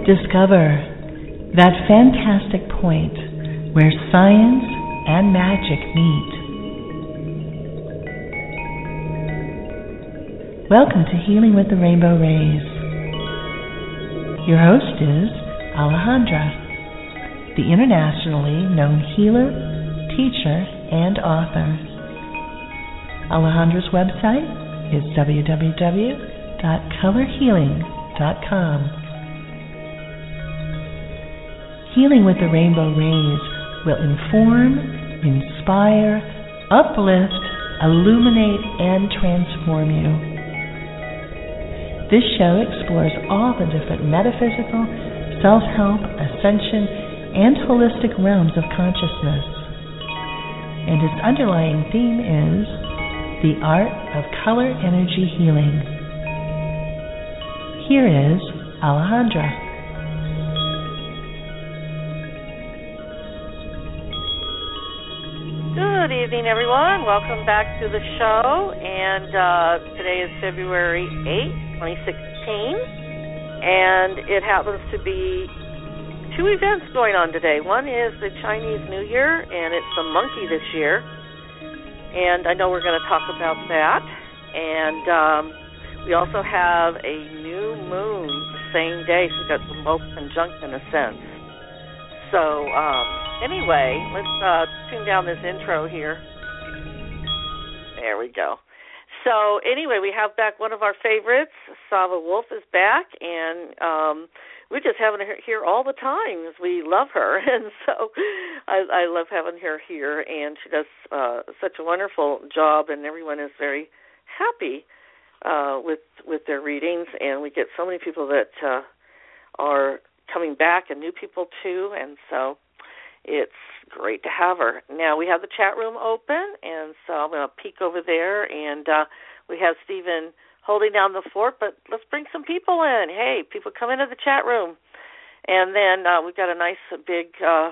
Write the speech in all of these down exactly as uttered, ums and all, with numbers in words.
discover that fantastic point where science and magic meet. Welcome to Healing with the Rainbow Rays. Your host is Alejandra, the internationally known healer, teacher, and author. Alejandra's website is w w w dot color healing dot com. Healing with the Rainbow Rays will inform, inspire, uplift, illuminate, and transform you. This show explores all the different metaphysical, self-help, ascension, and holistic realms of consciousness. And its underlying theme is the art of color energy healing. Here is Alejandra. Good evening, everyone. Welcome back to the show. And uh, today is February eighth, twenty sixteen. And it happens to be two events going on today. One is the Chinese New Year, and it's the monkey this year. And I know we're going to talk about that. And um, we also have a new moon the same day, so we've got them both conjunct in a sense. So, um, anyway, let's uh, tune down this intro here. There we go. So, anyway, we have back one of our favorites. Sava Wolf is back, and um, we're just having her here all the time. We love her, and so I, I love having her here, and she does uh, such a wonderful job, and everyone is very happy uh, with with their readings, and we get so many people that uh, are coming back and new people too, and so it's great to have her. Now we have the chat room open, and so I'm going to peek over there, and uh, we have Stephen holding down the fort, but let's bring some people in. Hey, people come into the chat room. And then uh, we've got a nice big uh,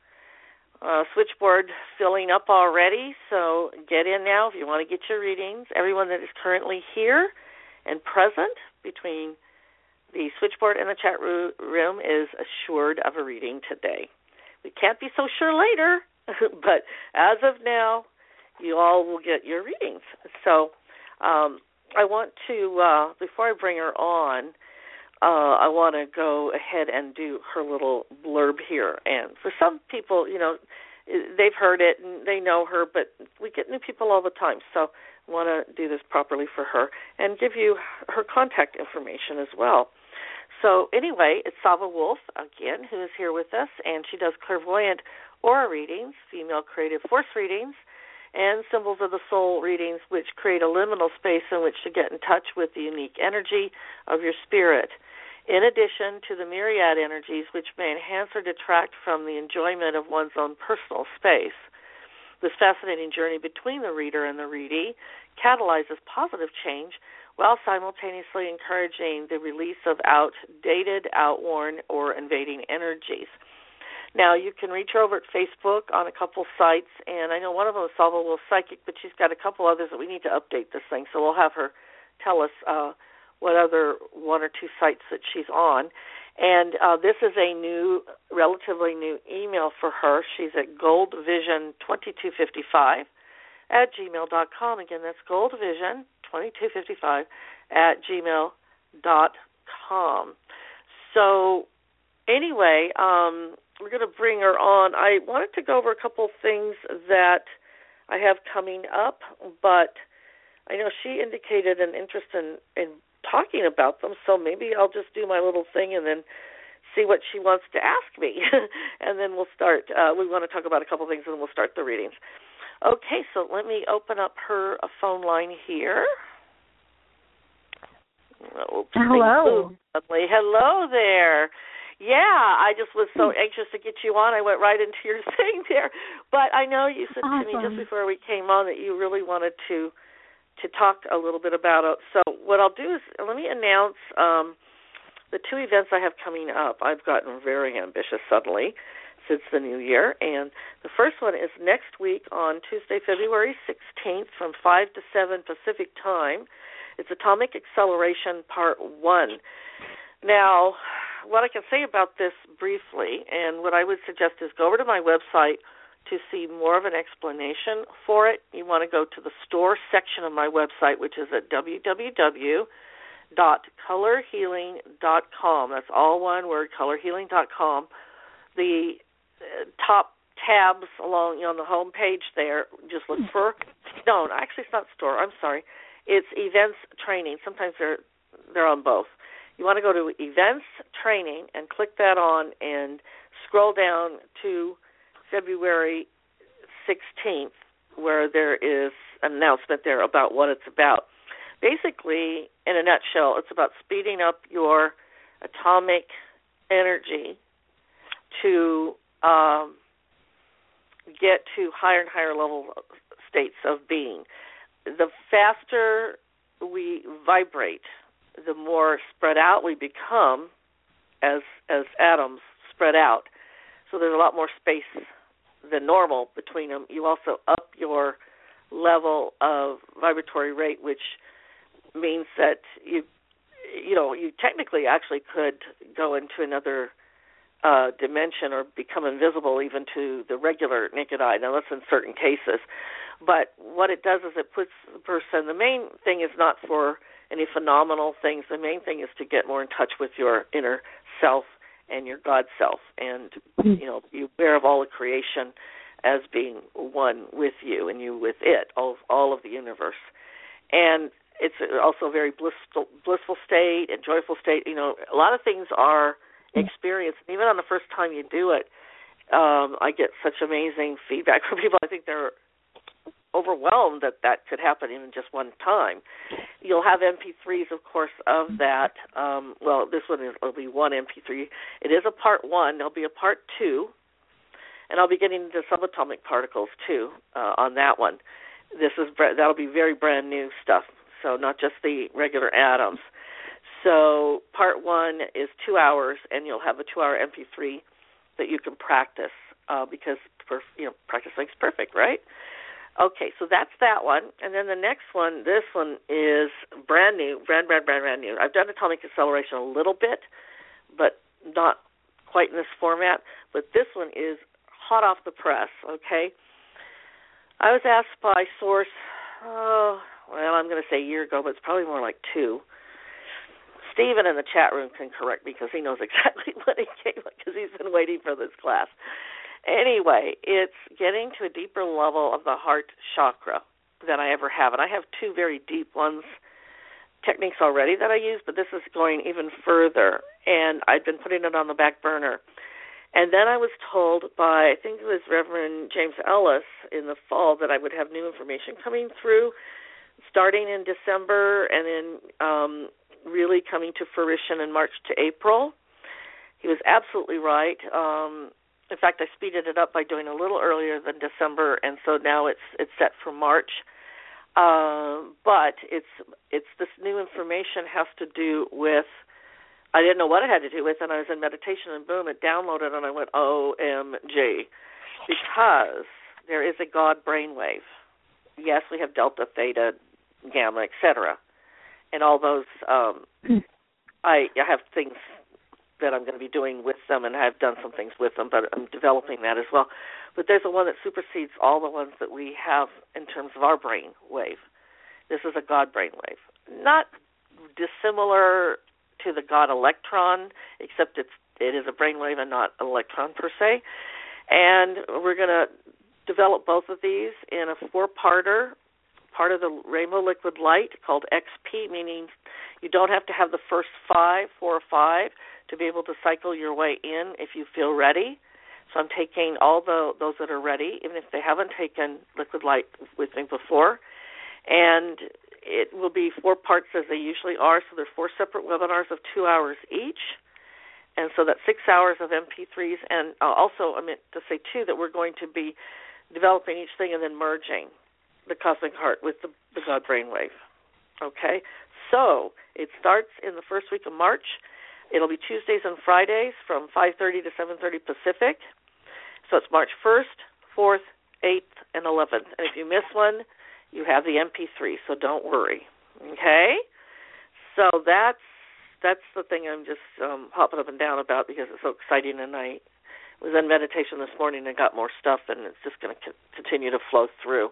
uh, switchboard filling up already, so get in now if you want to get your readings. Everyone that is currently here and present between the switchboard and the chat room is assured of a reading today. We can't be so sure later, but as of now, you all will get your readings. So um, I want to, uh, before I bring her on, uh, I want to go ahead and do her little blurb here. And for some people, you know, they've heard it and they know her, but we get new people all the time. So I want to do this properly for her and give you her contact information as well. So anyway, it's Sava Wolf, again, who is here with us, and she does clairvoyant aura readings, female creative force readings, and symbols of the soul readings, which create a liminal space in which to get in touch with the unique energy of your spirit, in addition to the myriad energies which may enhance or detract from the enjoyment of one's own personal space. This fascinating journey between the reader and the readee catalyzes positive change while simultaneously encouraging the release of outdated, outworn, or invading energies. Now, you can reach her over at Facebook on a couple sites, and I know one of them is Sava Wolf Psychic, but she's got a couple others that we need to update this thing, so we'll have her tell us uh, what other one or two sites that she's on. And uh, this is a new, relatively new email for her. She's at goldvision twenty-two fifty-five at gmail dot com. Again, that's goldvision twenty-two fifty-five at gmail dot com. So anyway, um, we're going to bring her on. I wanted to go over a couple things that I have coming up, but I know she indicated an interest in, in talking about them, so maybe I'll just do my little thing and then see what she wants to ask me. And then we'll start. Uh, we want to talk about a couple things, and then we'll start the readings. Okay, so let me open up her a phone line here. Oops, Hello. Hello there. Yeah, I just was so anxious to get you on. I went right into your thing there. But I know you said awesome. to me just before we came on that you really wanted to to talk a little bit about it. So what I'll do is let me announce um, the two events I have coming up. I've gotten very ambitious suddenly since the new year. And the first one is next week on Tuesday, February sixteenth from five to seven Pacific time. It's Atomic Acceleration Part one. Now, what I can say about this briefly, and what I would suggest is go over to my website to see more of an explanation for it. You want to go to the store section of my website, which is at w w w dot color healing dot com. That's all one word, color healing dot com. The uh, top tabs along, you know, on the home page there, just look for, no, actually it's not store, I'm sorry. It's events training. Sometimes they're they're on both. You want to go to events training and click that on and scroll down to February sixteenth, where there is an announcement there about what it's about. Basically, in a nutshell, it's about speeding up your atomic energy to um, get to higher and higher level states of being. The faster we vibrate, the more spread out we become as as atoms spread out. So there's a lot more space than normal between them. You also up your level of vibratory rate, which means that you you know you technically actually could go into another uh, dimension or become invisible even to the regular naked eye. Now that's in certain cases, but what it does is it puts the person. The main thing is not for any phenomenal things. The main thing is to get more in touch with your inner self and your God self, and you know, you aware of all of creation as being one with you and you with it, all all of the universe. And it's also a very blissful, blissful state and joyful state. You know, a lot of things are experienced. Even on the first time you do it, um, I get such amazing feedback from people. I think they're overwhelmed that that could happen in just one time. You'll have M P threes, of course, of that. Um, well, this one is, will be one M P three. It is a part one. There'll be a part two, and I'll be getting into subatomic particles too uh, on that one. This is that'll be very brand new stuff. So not just the regular atoms. So part one is two hours, and you'll have a two-hour M P three that you can practice uh, because perf- you know practice makes perfect, right? Okay, so that's that one. And then the next one, this one is brand new, brand, brand, brand, brand new. I've done atomic acceleration a little bit, but not quite in this format. But this one is hot off the press, okay? I was asked by Source, oh, well, I'm going to say a year ago, but it's probably more like two. Stephen in the chat room can correct me because he knows exactly what he came with because he's been waiting for this class. Anyway, it's getting to a deeper level of the heart chakra than I ever have. And I have two very deep ones, techniques already that I use, but this is going even further. And I've been putting it on the back burner. And then I was told by, I think it was Reverend James Ellis in the fall, that I would have new information coming through starting in December and then um, really coming to fruition in March to April. He was absolutely right. Um In fact, I speeded it up by doing a little earlier than December, and so now it's it's set for March. Uh, but it's it's this new information has to do with, I didn't know what it had to do with, and I was in meditation, and boom, it downloaded, and I went, O M G, because there is a God brainwave. Yes, we have delta, theta, gamma, et cetera, and all those. Um, I, I have things that I'm going to be doing with them, and I've done some things with them, but I'm developing that as well. But there's a one that supersedes all the ones that we have in terms of our brain wave. This is a God brain wave. Not dissimilar to the God electron, except it's, it is a brain wave and not an electron per se. And we're going to develop both of these in a four-parter, part of the Rainbow Liquid Light called X P, meaning you don't have to have the first five, four or five, to be able to cycle your way in if you feel ready. So I'm taking all the those that are ready, even if they haven't taken Liquid Light with me before. And it will be four parts as they usually are, so there are four separate webinars of two hours each. And so that's six hours of M P threes. And also, I meant to say, too, that we're going to be developing each thing and then merging the Cosmic Heart with the, the God Brainwave. Okay? So it starts in the first week of March. It'll be Tuesdays and Fridays from five thirty to seven thirty Pacific. So it's March first, fourth, eighth, and eleventh. And if you miss one, you have the M P three, so don't worry. Okay? So that's that's the thing I'm just um, hopping up and down about because it's so exciting, and I was in meditation this morning and got more stuff, and it's just going to co- continue to flow through.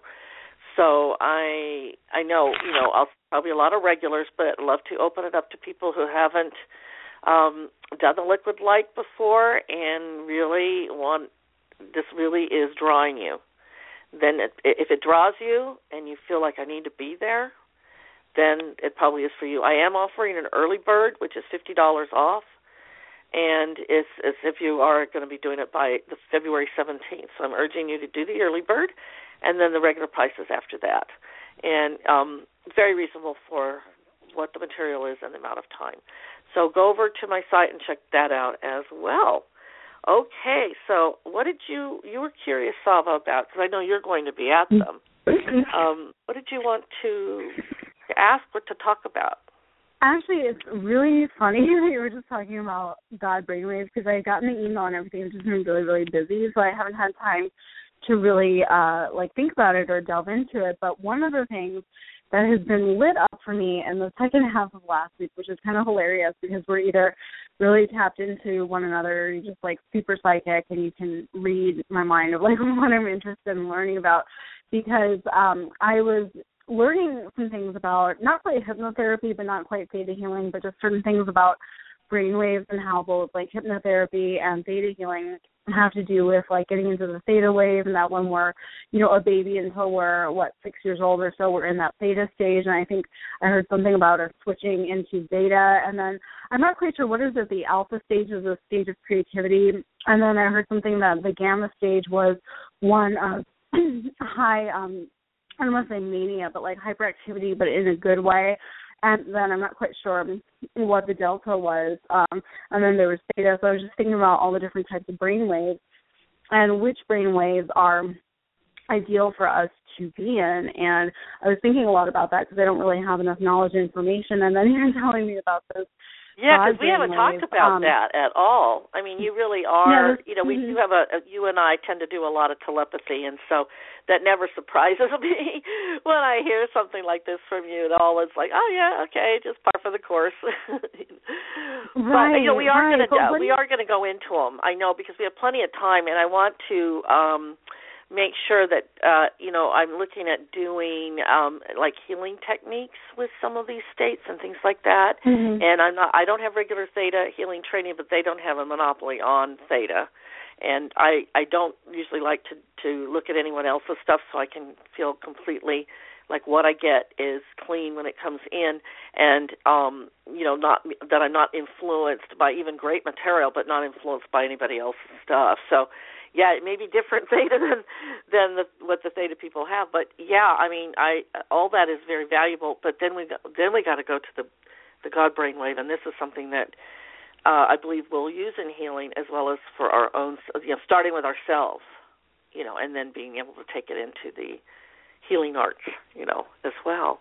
So I I know, you know, I'll probably a lot of regulars, but I'd love to open it up to people who haven't um, done the liquid light before and really want, this really is drawing you. Then it, if it draws you and you feel like I need to be there, then it probably is for you. I am offering an early bird, which is fifty dollars off, and it's as if you are going to be doing it by the February seventeenth. So I'm urging you to do the early bird, and then the regular prices after that. And um, very reasonable for what the material is and the amount of time. So go over to my site and check that out as well. Okay, so what did you, you were curious, Sava, about, because I know you're going to be at them. Um, what did you want to ask, what to talk about? Actually, it's really funny that you were just talking about God brainwaves, because I got an email and everything. I've just been really, really busy, so I haven't had time to really, uh, like, think about it or delve into it. But one of the things that has been lit up for me in the second half of last week, which is kind of hilarious because we're either really tapped into one another, or you're just, like, super psychic, and you can read my mind of, like, what I'm interested in learning about, because um, I was learning some things about, not quite hypnotherapy, but not quite theta healing, but just certain things about brainwaves and how both, like, hypnotherapy and theta healing have to do with, like, getting into the theta wave, and that when we're, you know, a baby until we're, what, six years old or so, we're in that theta stage, and I think I heard something about us switching into beta, and then I'm not quite sure, what is it, the alpha stage is a stage of creativity, and then I heard something that the gamma stage was one of high, um, I don't want to say mania, but like hyperactivity, but in a good way. And then I'm not quite sure what the delta was. Um, and then there was theta. So I was just thinking about all the different types of brain waves and which brain waves are ideal for us to be in. And I was thinking a lot about that because I don't really have enough knowledge and information. And then you're telling me about this. Yeah, because we haven't waves. talked about um, that at all. I mean, you really are, yeah, you know, we mm-hmm. do have a, a, you and I tend to do a lot of telepathy, and so that never surprises me when I hear something like this from you at all. It's like, oh, yeah, okay, just par for the course. Right, but, you know, we are right. going to we are going to go into them, I know, because we have plenty of time, and I want to um, make sure that, uh, you know, I'm looking at doing, um, like, healing techniques with some of these states and things like that. Mm-hmm. And I'm not, I don't have regular theta healing training, but they don't have a monopoly on theta. And I, I don't usually like to, to look at anyone else's stuff so I can feel completely like what I get is clean when it comes in, and, um, you know, not that I'm not influenced by even great material, but not influenced by anybody else's stuff. So, yeah, it may be different theta than than the, what the theta people have, but yeah, I mean, I all that is very valuable. But then we then we got to go to the the God brainwave, and this is something that uh, I believe we'll use in healing as well as for our own, you know, starting with ourselves, you know, and then being able to take it into the healing arts, you know, as well.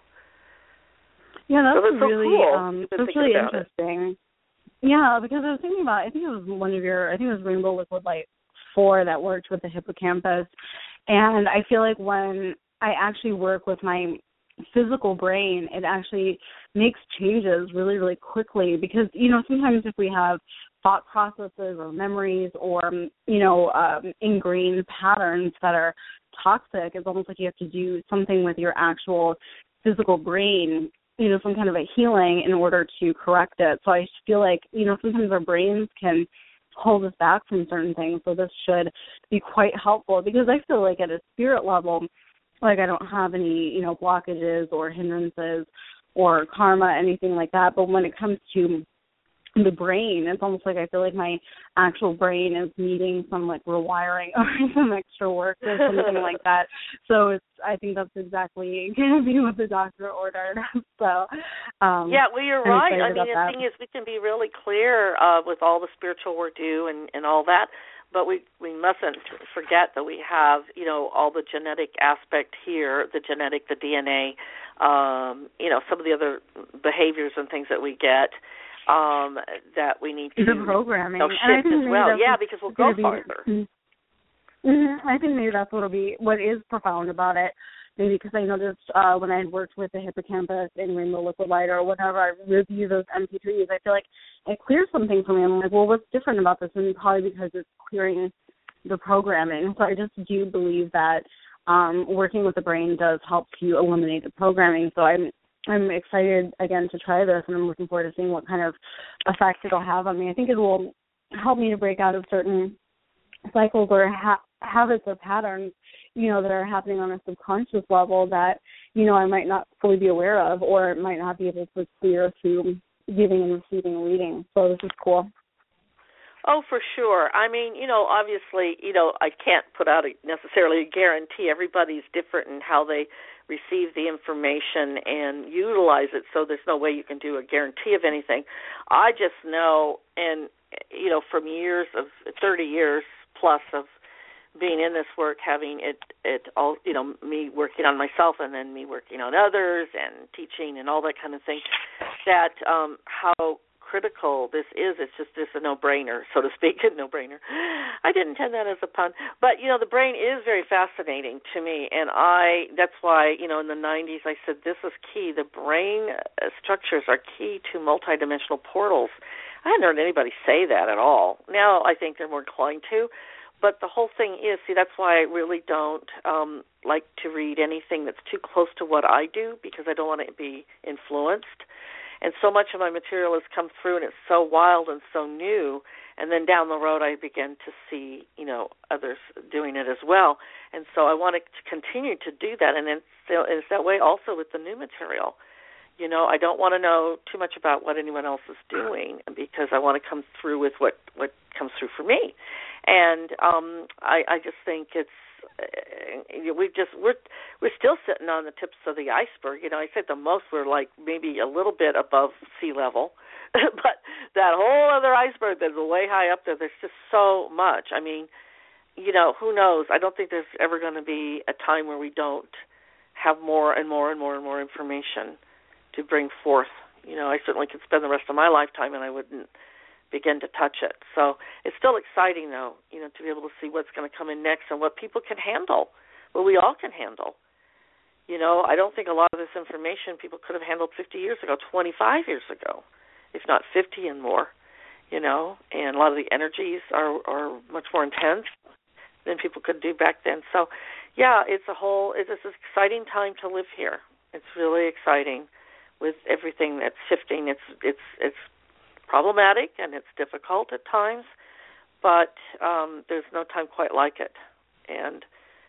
Yeah, that's, so that's really so cool. um, that's really interesting. It. Yeah, because I was thinking about, I think it was one of your, I think it was Rainbow Liquid Light four that worked with the hippocampus, and I feel like when I actually work with my physical brain, it actually makes changes really, really quickly, because, you know, sometimes if we have thought processes or memories or, you know, um, ingrained patterns that are toxic, it's almost like you have to do something with your actual physical brain, you know, some kind of a healing in order to correct it. So I feel like, you know, sometimes our brains can hold us back from certain things, so this should be quite helpful, because I feel like at a spirit level, like I don't have any, you know, blockages or hindrances or karma, anything like that, but when it comes to the brain, it's almost like I feel like my actual brain is needing some, like, rewiring or some extra work or something like that. So it's, I think that's exactly going to be what the doctor ordered. So um, yeah, well, you're I'm right. I mean, the that. thing is, we can be really clear uh, with all the spiritual work due and, and all that, but we, we mustn't forget that we have, you know, all the genetic aspect here, the genetic, the D N A, um, you know, some of the other behaviors and things that we get. Um, that we need to the programming, you know, shift as well. Yeah, because we'll go be, farther. Mm-hmm. I think maybe that's what'll be what is profound about it, maybe because I noticed uh, when I had worked with the hippocampus in Rainbow Liquid Light or whenever I review those M P threes, I feel like it clears something for me. I'm like, well, what's different about this? And probably because it's clearing the programming. So I just do believe that um, working with the brain does help to eliminate the programming. So I'm I'm excited, again, to try this, and I'm looking forward to seeing what kind of effect it'll have on me. I think it will help me to break out of certain cycles or ha- habits or patterns, you know, that are happening on a subconscious level that, you know, I might not fully be aware of or might not be able to clear through giving and receiving a reading. So this is cool. Oh, for sure. I mean, you know, obviously, you know, I can't put out a, necessarily a guarantee. Everybody's different in how they receive the information and utilize it, so there's no way you can do a guarantee of anything. I just know, and, you know, from years of thirty years plus of being in this work, having it, it all, you know, me working on myself and then me working on others and teaching and all that kind of thing, that um, how critical this is. It's just it's a no-brainer, so to speak, a no-brainer. I didn't intend that as a pun. But, you know, the brain is very fascinating to me, and I, that's why, you know, in the nineties I said this is key. The brain structures are key to multidimensional portals. I hadn't heard anybody say that at all. Now I think they're more inclined to. But the whole thing is, see, that's why I really don't um, like to read anything that's too close to what I do, because I don't want to be influenced. And so much of my material has come through, and it's so wild and so new. And then down the road, I begin to see, you know, others doing it as well. And so I want to continue to do that. And then so it's that way also with the new material. You know, I don't want to know too much about what anyone else is doing, because I want to come through with what, what comes through for me. And um, I, I just think it's, uh, we just we're we're still sitting on the tips of the iceberg. You know, I said the most we're like maybe a little bit above sea level, but that whole other iceberg that's way high up there, there's just so much. I mean, you know, who knows? I don't think there's ever going to be a time where we don't have more and more and more and more information to bring forth. You know, I certainly could spend the rest of my lifetime and I wouldn't begin to touch it. So it's still exciting, though, you know, to be able to see what's going to come in next and what people can handle, what we all can handle. You know, I don't think a lot of this information people could have handled fifty years ago, twenty-five years ago, if not fifty and more, you know, and a lot of the energies are, are much more intense than people could do back then. So, yeah, it's a whole, it's an exciting time to live here. It's really exciting with everything that's shifting. It's, it's, it's, problematic, and it's difficult at times, but um, there's no time quite like it. And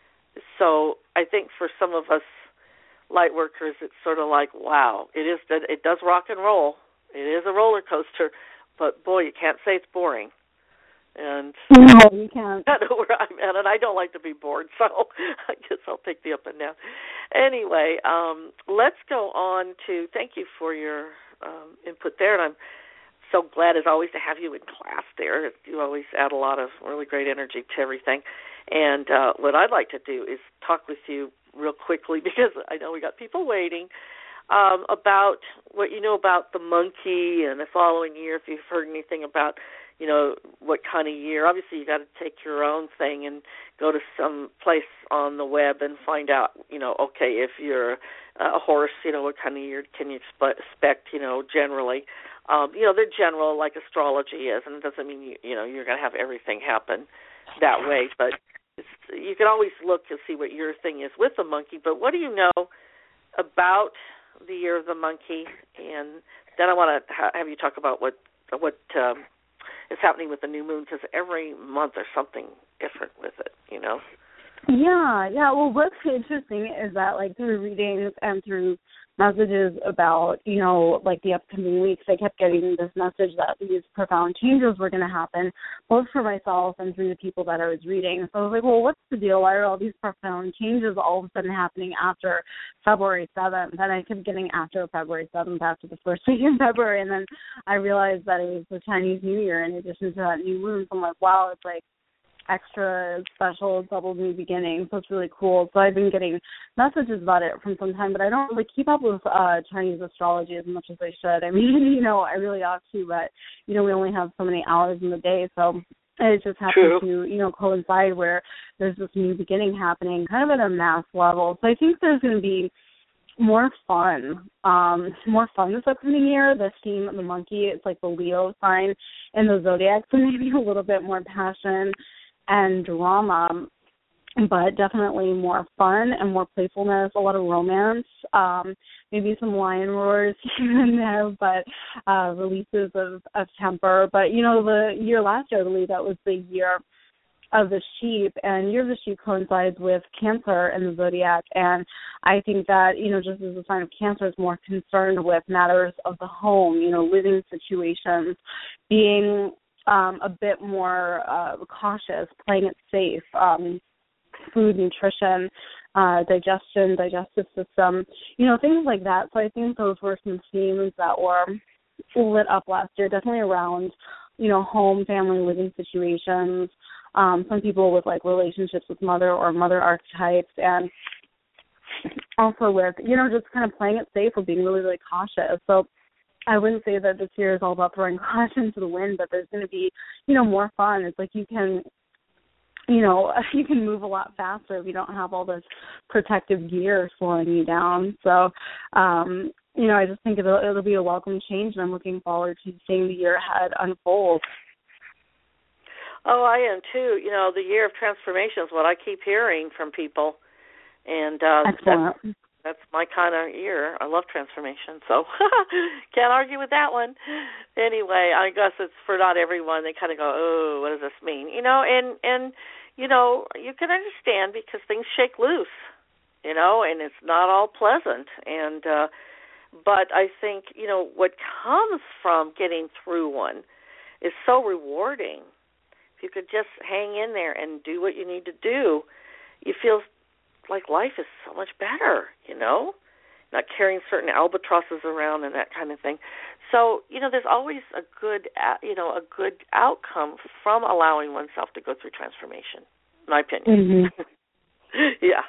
so I think for some of us light workers, it's sort of like, wow, it is that it does rock and roll. It is a roller coaster, but boy, you can't say it's boring. And no, you can't. I know where I'm at, and I don't like to be bored, so I guess I'll take the up and down. Anyway, um, let's go on to thank you for your um, input there, and I'm so glad, as always, to have you in class there. You always add a lot of really great energy to everything. And uh, what I'd like to do is talk with you real quickly, because I know we got people waiting, um, about what you know about the monkey and the following year, if you've heard anything about, you know, what kind of year. Obviously, you got to take your own thing and go to some place on the web and find out, you know, okay, if you're a horse, you know, what kind of year can you expect, you know, generally. Um, you know, they're general, like astrology is, and it doesn't mean, you, you know, you're going to have everything happen that way. But it's, you can always look and see what your thing is with the monkey. But what do you know about the year of the monkey? And then I want to ha- have you talk about what what um, is happening with the new moon, because every month there's something different with it, you know? Yeah, yeah. Well, what's interesting is that, like, through readings and through messages about, you know, like the upcoming weeks, I kept getting this message that these profound changes were going to happen, both for myself and through the people that I was reading. So I was like, well, what's the deal? Why are all these profound changes all of a sudden happening after February seventh? And I kept getting after February seventh, after the first week in February. And then I realized that it was the Chinese New Year in addition to that new moon. So I'm like, wow, it's like extra special double new beginning, so it's really cool. So I've been getting messages about it from some time, but I don't really keep up with uh, Chinese astrology as much as I should. I mean, you know, I really ought to, but, you know, we only have so many hours in the day, so it just happens True. to, you know, coincide where there's this new beginning happening kind of at a mass level. So I think there's going to be more fun, um, more fun this upcoming year. The theme of the monkey, it's like the Leo sign in the zodiac, so maybe a little bit more passion and drama, but definitely more fun and more playfulness, a lot of romance, um, maybe some lion roars here and there, but uh, releases of, of temper. But, you know, the year last year, I believe that was the year of the sheep, and year of the sheep coincides with Cancer in the zodiac, and I think that, you know, just as a sign of Cancer is more concerned with matters of the home, you know, living situations, being um, a bit more uh, cautious, playing it safe, um, food, nutrition, uh, digestion, digestive system, you know, things like that. So I think those were some themes that were lit up last year, definitely around, you know, home, family, living situations, um, some people with, like, relationships with mother or mother archetypes, and also with, you know, just kind of playing it safe or being really, really cautious. So I wouldn't say that this year is all about throwing caution to the wind, but there's going to be, you know, more fun. It's like you can, you know, you can move a lot faster if you don't have all this protective gear slowing you down. So, um, you know, I just think it'll, it'll be a welcome change, and I'm looking forward to seeing the year ahead unfold. Oh, I am too. You know, the year of transformation is what I keep hearing from people, and uh, that's, that's my kind of year. I love transformation, so can't argue with that one. Anyway, I guess it's for not everyone. They kind of go, oh, what does this mean? You know, and, and you know, you can understand because things shake loose, you know, and it's not all pleasant. And uh, but I think, you know, what comes from getting through one is so rewarding. If you could just hang in there and do what you need to do, you feel like life is so much better, you know, not carrying certain albatrosses around and that kind of thing. So, you know, there's always a good, you know, a good outcome from allowing oneself to go through transformation, in my opinion. Mm-hmm. Yeah.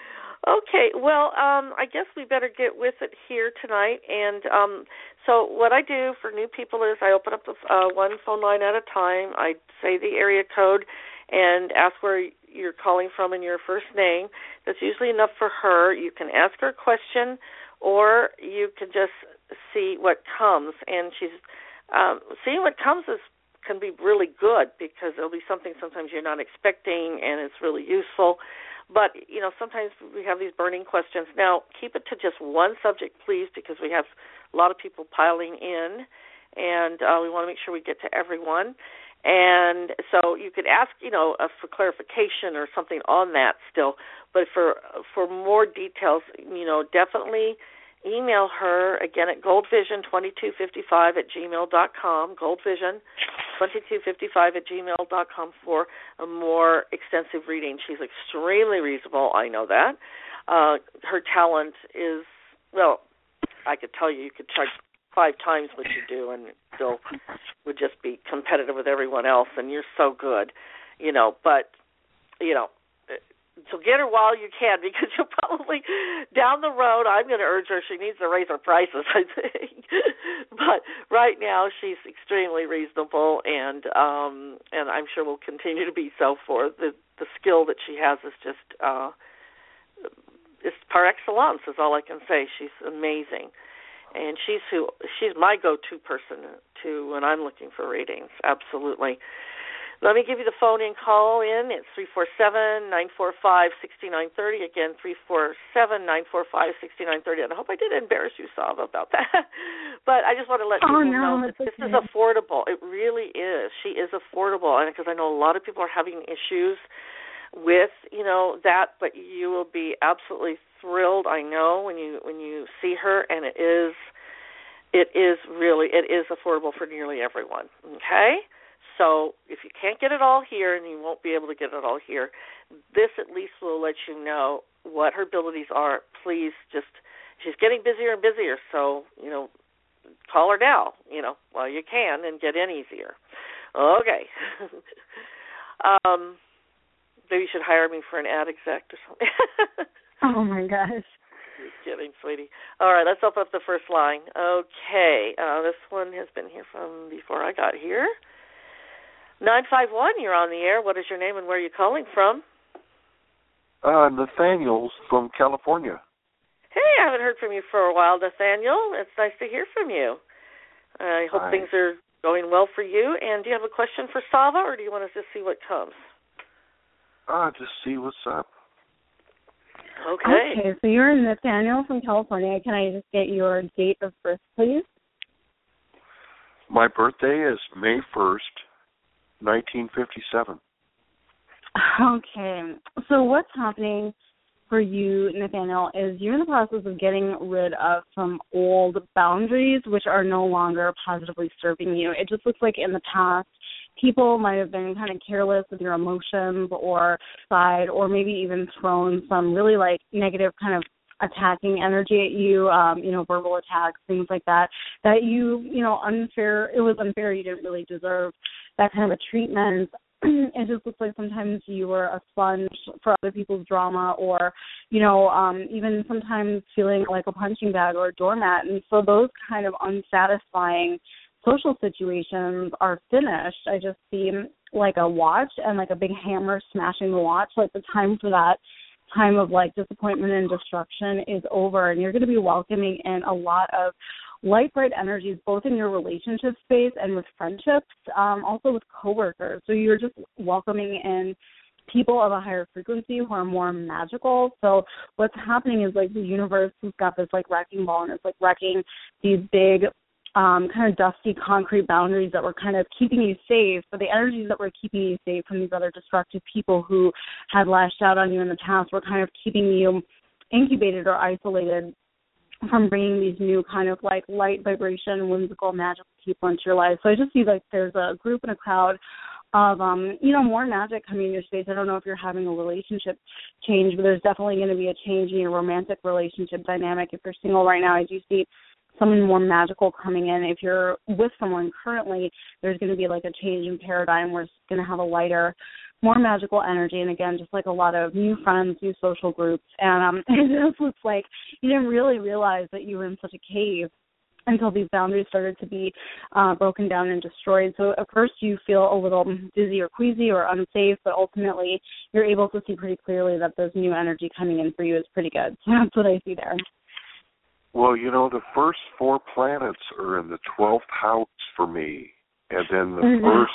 Okay, well, um, I guess we better get with it here tonight. And um, so what I do for new people is I open up the, uh, one phone line at a time. I say the area code and ask where you're calling from and your first name. That's usually enough for her. You can ask her a question, or you can just see what comes. And she's um, seeing what comes is can be really good because it'll be something sometimes you're not expecting, and it's really useful. But, you know, sometimes we have these burning questions. Now, keep it to just one subject, please, because we have a lot of people piling in, and uh, we want to make sure we get to everyone. And so you could ask, you know, uh, for clarification or something on that still. But for for more details, you know, definitely email her, again, at goldvision twenty-two fifty-five at gmail dot com, goldvision twenty-two fifty-five at gmail dot com for a more extensive reading. She's extremely reasonable, I know that. Uh, her talent is, well, I could tell you, you could charge five times what you do and still would just be competitive with everyone else, and you're so good, you know, but, you know, so get her while you can, because you'll probably, down the road, I'm going to urge her, she needs to raise her prices, I think. But right now, she's extremely reasonable, and um, and I'm sure will continue to be so for the, the skill that she has is just, uh, is par excellence, is all I can say. She's amazing. And she's who she's my go-to person to when I'm looking for readings, absolutely. Let me give you the phone in call in. It's three four seven, nine four five, six nine three zero. Again, three four seven, nine four five, six nine three zero. And I hope I didn't embarrass you, Sava, about that. But I just want to let oh, people no, know that okay. this is affordable. It really is. She is affordable, because I know a lot of people are having issues with, you know, that, but you will be absolutely thrilled, I know, when you when you see her, and it is it is really, it is affordable for nearly everyone, okay? So if you can't get it all here, and you won't be able to get it all here, this at least will let you know what her abilities are. Please just, she's getting busier and busier, so, you know, call her now, you know, while you can, and get in easier. Okay. um, maybe you should hire me for an ad exec or something. Oh, my gosh. Just kidding, sweetie. All right, let's open up the first line. Okay, uh, this one has been here from before I got here. nine five one, you're on the air. What is your name and where are you calling from? Uh, Nathaniel from California. Hey, I haven't heard from you for a while, Nathaniel. It's nice to hear from you. I hope Hi. things are going well for you. And do you have a question for Sava, or do you want to just see what comes? Uh, just see what's up. Okay. Okay, so you're Nathaniel from California. Can I just get your date of birth, please? My birthday is May first, nineteen fifty-seven. Okay, so what's happening for you, Nathaniel, is you're in the process of getting rid of some old boundaries which are no longer positively serving you. It just looks like in the past, people might have been kind of careless with your emotions or side, or maybe even thrown some really like negative kind of attacking energy at you, um, you know, verbal attacks, things like that, that you, you know, unfair, it was unfair, you didn't really deserve that kind of a treatment. It just looks like sometimes you were a sponge for other people's drama, or, you know, um, even sometimes feeling like a punching bag or a doormat. And so those kind of unsatisfying social situations are finished. I just see like a watch and like a big hammer smashing the watch, like the time for that time of like disappointment and destruction is over, and you're going to be welcoming in a lot of light, bright energies, both in your relationship space and with friendships, um, also with coworkers. So you're just welcoming in people of a higher frequency who are more magical. So what's happening is like the universe has got this like wrecking ball, and it's like wrecking these big um, kind of dusty concrete boundaries that were kind of keeping you safe, but the energies that were keeping you safe from these other destructive people who had lashed out on you in the past were kind of keeping you incubated or isolated from bringing these new kind of like light vibration, whimsical, magical people into your life. So I just see like there's a group and a crowd of, um, you know, more magic coming in your space. I don't know if you're having a relationship change, but there's definitely going to be a change in your romantic relationship dynamic. If you're single right now, I do see someone more magical coming in. If you're with someone currently, there's going to be like a change in paradigm where it's going to have a lighter, more magical energy, and again, just like a lot of new friends, new social groups. And um, it just looks like you didn't really realize that you were in such a cave until these boundaries started to be uh, broken down and destroyed. So at first you feel a little dizzy or queasy or unsafe, but ultimately you're able to see pretty clearly that this new energy coming in for you is pretty good. So that's what I see there. Well, you know, the first four planets are in the twelfth house for me, and then the mm-hmm. first,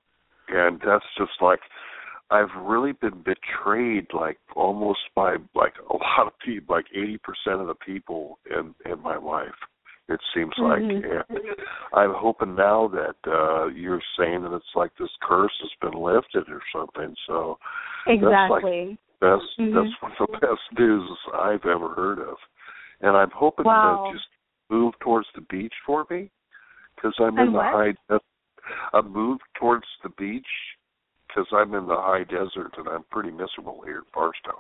and that's just like, I've really been betrayed, like almost by like a lot of people, like eighty percent of the people in in my life. It seems like, mm-hmm. and I'm hoping now that uh, you're saying that it's like this curse has been lifted or something. So exactly, that's like best. Mm-hmm. That's one of the best news I've ever heard of. And I'm hoping wow. to just move towards the beach for me, because I'm and in the what? high desert. I moved towards the beach because I'm in the high desert and I'm pretty miserable here in Barstow.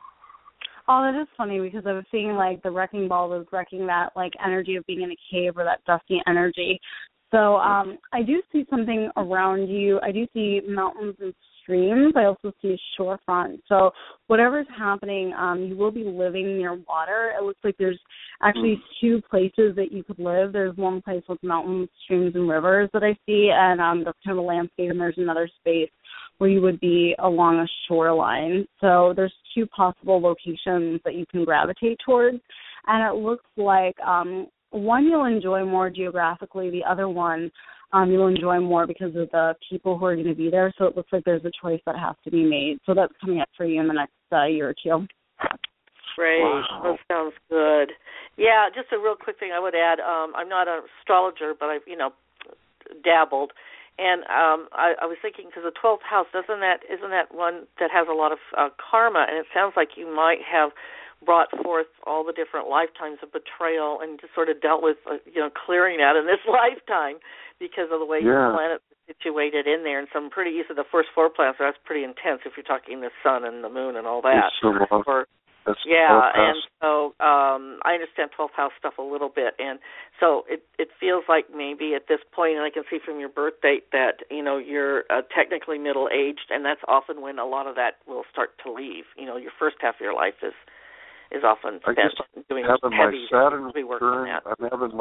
Oh, that is funny, because I was seeing like the wrecking ball was wrecking that like energy of being in a cave, or that dusty energy. So um, I do see something around you. I do see mountains and streams. I also see shorefront. So whatever's happening, um, you will be living near water. It looks like there's actually two places that you could live. There's one place with mountains, streams, and rivers that I see, and um, that's kind of a landscape, and there's another space where you would be along a shoreline. So there's two possible locations that you can gravitate towards, and it looks like um, one you'll enjoy more geographically, the other one um, you'll enjoy more because of the people who are going to be there. So it looks like there's a choice that has to be made. So that's coming up for you in the next uh, year or two. Great. Wow. That sounds good. Yeah, just a real quick thing I would add. Um, I'm not an astrologer, but I've, you know, dabbled. And um, I, I was thinking, because the twelfth house, doesn't that, isn't that one that has a lot of uh, karma? And it sounds like you might have brought forth all the different lifetimes of betrayal and just sort of dealt with, uh, you know, clearing that in this lifetime because of the way yeah. your planets are situated in there. And some pretty easy, the first four planets, so that's pretty intense if you're talking the sun and the moon and all that. It's so long. Or, That's yeah, and so um, I understand twelfth house stuff a little bit, and so it it feels like maybe at this point, and I can see from your birth date that, you know, you're uh, technically middle-aged, and that's often when a lot of that will start to leave. You know, your first half of your life is is often spent doing having heavy my Saturn work on return. that. I'm having my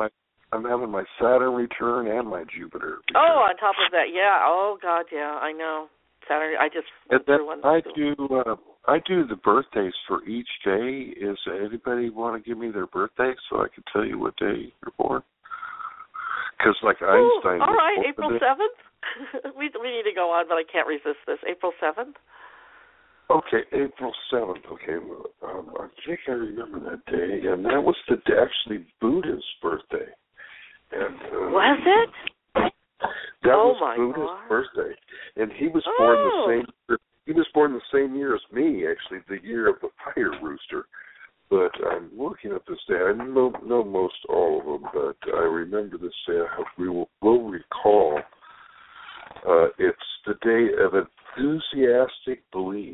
I'm having my Saturn return and my Jupiter return. Oh, on top of that, yeah. Oh God, yeah, I know. Saturn. I just. And then I do. Uh, I do the birthdays for each day. Is anybody want to give me their birthday so I can tell you what day you're born? Because like Ooh, Einstein. All right, April seventh. we we need to go on, but I can't resist this. April seventh. Okay, April seventh. Okay, well, um, I think I remember that day, and that was the actually Buddha's birthday. And uh, was it? That oh was my Buddha's God. birthday, and he was oh. born the same. He was born the same year as me, actually, the year of the fire rooster. But I'm looking at this day. I know, know most all of them, but I remember this day. We will, will recall. Uh, it's the day of enthusiastic belief.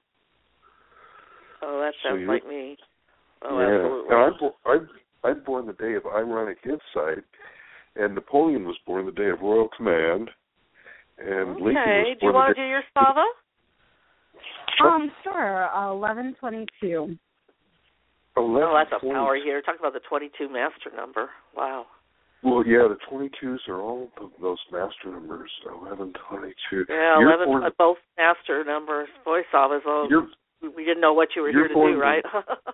Oh, that sounds so like me. Oh, yeah. absolutely. And I'm, bo- I'm, I'm born the day of ironic insight, and Napoleon was born the day of royal command, and okay. Lincoln was born do you want the to day- do your Sava? Um, sure. Uh, eleven twenty-two. eleven, oh, that's a power here. Talk about the twenty-two master number. Wow. Well, yeah, the twenty-twos are all of those master numbers. Eleven, twenty-two. Yeah, you're eleven. Born, uh, both master numbers. Voice Sava's. Oh, we didn't know what you were here to do, the, right?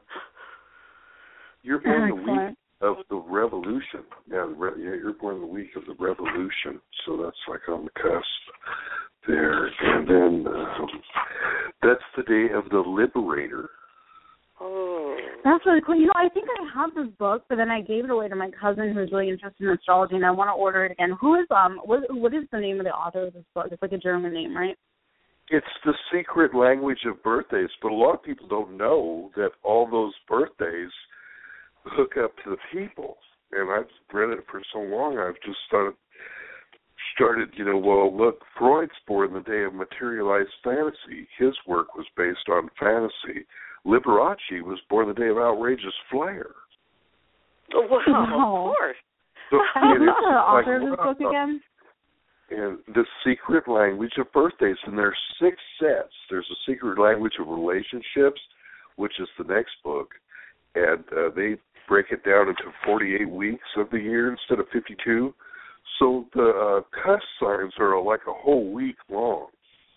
You're born the week of the revolution. Yeah, the re- yeah, you're born the week of the revolution. So that's like on the cusp there. And then um, that's the day of the liberator. Oh. That's really cool. You know, I think I have this book, but then I gave it away to my cousin who's really interested in astrology, and I want to order it again. Who is um? What what is the name of the author of this book? It's like a German name, right? It's the secret language of birthdays, but a lot of people don't know that all those birthdays hook up to the people. And I've read it for so long, I've just started, started, you know, well, look, Freud's born the day of materialized fantasy. His work was based on fantasy. Liberace was born the day of outrageous flair. Oh, wow, wow. Of course. So, and who's the like, author of this book again? And the secret language of birthdays, and there's six sets. There's a secret language of relationships, which is the next book, and uh, they break it down into forty-eight weeks of the year instead of fifty-two. So the uh, cusp signs are like a whole week long.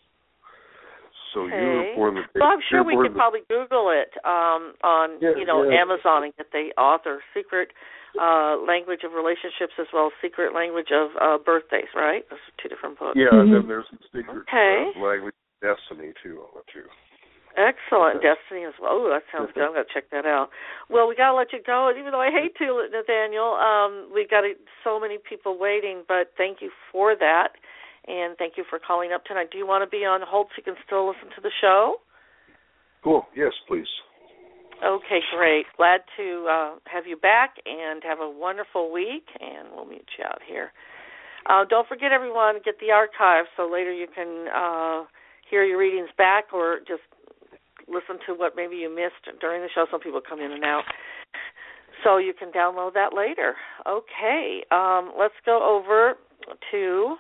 So okay. you were born the day. Well, I'm sure we could the, probably Google it um, on yeah, you know yeah. Amazon and get the author secret uh, language of relationships as well as secret language of uh, birthdays. Right? Those are two different books. Yeah, mm-hmm. and then there's the secret okay. uh, language of destiny too on it too. Excellent. Destiny as well. Oh, that sounds good. I'm going to check that out. Well, we got to let you go. And even though I hate to, Nathaniel, um, we've got so many people waiting, but thank you for that. And thank you for calling up tonight. Do you want to be on hold so you can still listen to the show? Cool. Yes, please. Okay, great. Glad to uh, have you back and have a wonderful week, and we'll meet you out here. Uh, don't forget, everyone, get the archive so later you can uh, hear your readings back or just listen to what maybe you missed during the show. Some people come in and out. So you can download that later. Okay, um, let's go over to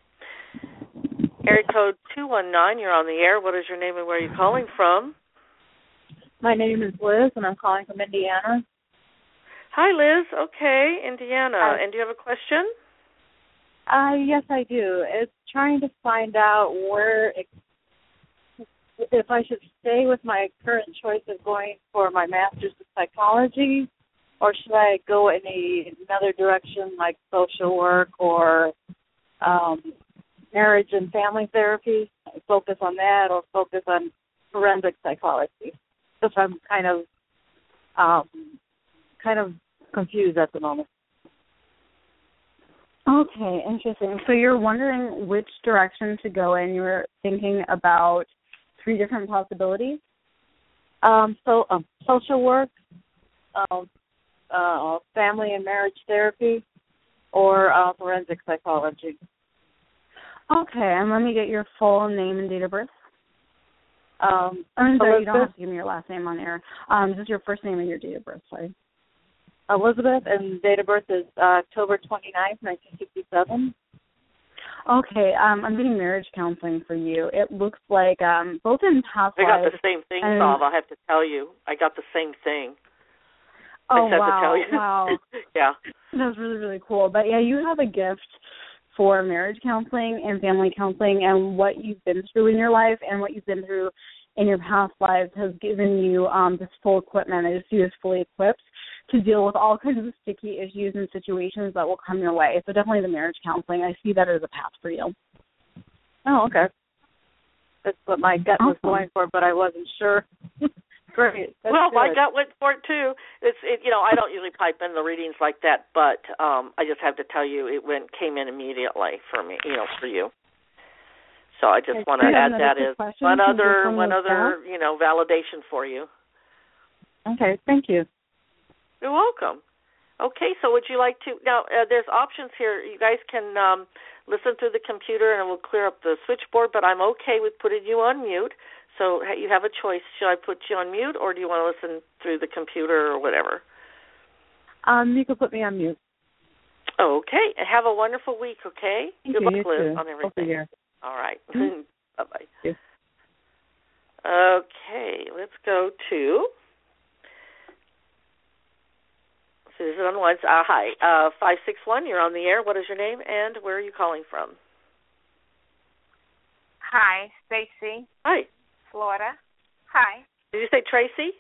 area code two one nine. You're on the air. What is your name and where are you calling from? My name is Liz, and I'm calling from Indiana. Hi, Liz. Okay, Indiana. Hi. And do you have a question? Uh, yes, I do. It's trying to find out where, it, if I should stay with my current choice of going for my master's in psychology, or should I go in a, another direction like social work or um, marriage and family therapy, focus on that, or focus on forensic psychology? Because I'm kind of, um, kind of confused at the moment. Okay, interesting. So you're wondering which direction to go in. You were thinking about three different possibilities? Um, so um, social work, um, uh, family and marriage therapy, or uh, forensic psychology. Okay, and let me get your full name and date of birth. Um, I'm sorry, Elizabeth, you don't have to give me your last name on air. Um, just your first name and your date of birth, sorry. Elizabeth, and date of birth is uh, October twenty-ninth, nineteen sixty-seven. Okay, um, I'm getting marriage counseling for you. It looks like um, both in past I got lives the same thing, and, Salva, I have to tell you. I got the same thing. Oh, I just have wow, to tell you. wow. Yeah. That's really, really cool. But, yeah, you have a gift for marriage counseling and family counseling, and what you've been through in your life and what you've been through in your past lives has given you um, this full equipment. I just see you as fully equipped to deal with all kinds of sticky issues and situations that will come your way. So definitely the marriage counseling, I see that as a path for you. Oh, okay. That's what my gut was Awesome. going for, but I wasn't sure. Great. That's well, good. my gut went for it too. It's it, you know I don't usually pipe in the readings like that, but um, I just have to tell you it went came in immediately for me, you know, for you. So I just Okay. want to Do you have add another that quick as question? one Can you other just tell me one what's other you know validation for you. Okay, thank you. You're welcome. Okay, so would you like to now? Uh, there's options here. You guys can um, listen through the computer, and it will clear up the switchboard. But I'm okay with putting you on mute. So you have a choice. Should I put you on mute, or do you want to listen through the computer or whatever? Um, you can put me on mute. Okay. And have a wonderful week, okay? Thank Good you, luck, you Liz, too. on everything. Over here. All right. Mm-hmm. Bye-bye. Yes. Okay. Let's go to Susan on one. Uh, hi. Uh, five six one, you're on the air. What is your name, and where are you calling from? Hi, Stacy, Hi. Florida. Hi, Did you say Tracy?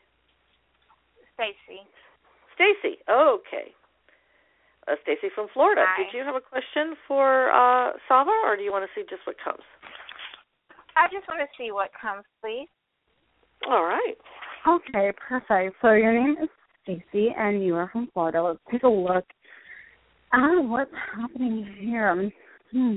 Stacy. Stacy. Okay. Uh, Stacy from Florida. Hi. Did you have a question for uh, Sava, or do you want to see just what comes? I just want to see what comes, please. All right. Okay, perfect. So your name is Stacy, and you are from Florida. Let's take a look at what's happening here. Hmm.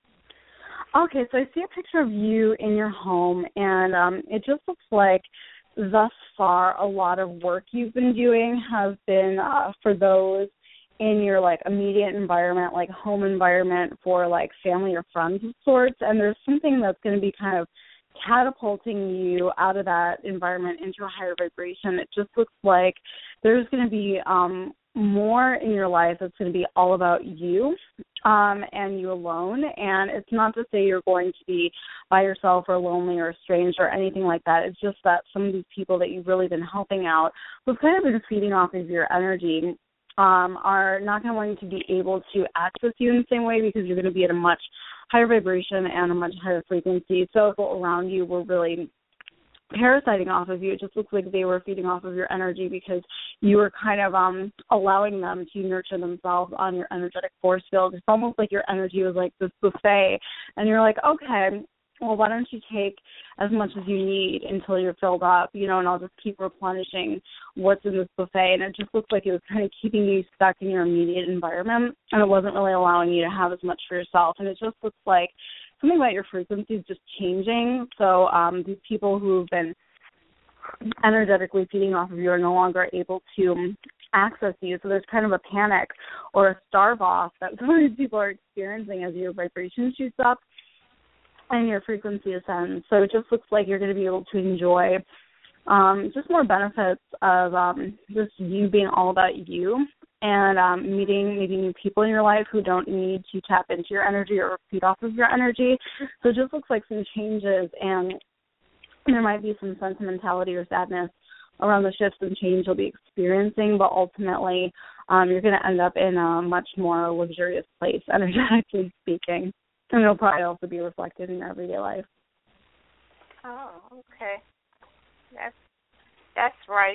Okay, so I see a picture of you in your home, and um, it just looks like thus far a lot of work you've been doing has been uh, for those in your like immediate environment, like home environment for like family or friends of sorts, and there's something that's going to be kind of catapulting you out of that environment into a higher vibration. It just looks like there's going to be um, more in your life that's going to be all about you um, and you alone. And it's not to say you're going to be by yourself or lonely or estranged or anything like that. It's just that some of these people that you've really been helping out, who've kind of been feeding off of your energy, um, are not going to be able to access you in the same way because you're going to be at a much higher vibration and a much higher frequency. So people around you were really parasiting off of you. It just looks like they were feeding off of your energy because you were kind of um allowing them to nurture themselves on your energetic force field. It's almost like your energy was like this buffet, and you're like, okay, well, why don't you take as much as you need until you're filled up, you know, and I'll just keep replenishing what's in this buffet. And it just looked like it was kind of keeping you stuck in your immediate environment, and it wasn't really allowing you to have as much for yourself. And it just looks like something about your frequency is just changing. So um, these people who've been energetically feeding off of you are no longer able to access you. So there's kind of a panic or a starve off that some of these people are experiencing as your vibration shoots up and your frequency ascends. So it just looks like you're going to be able to enjoy um, just more benefits of um, just you being all about you and um, meeting maybe new people in your life who don't need to tap into your energy or feed off of your energy. So it just looks like some changes, and there might be some sentimentality or sadness around the shifts and change you'll be experiencing, but ultimately um, you're going to end up in a much more luxurious place, energetically speaking. And it'll probably also be reflected in your everyday life. Oh, okay. That's that's right.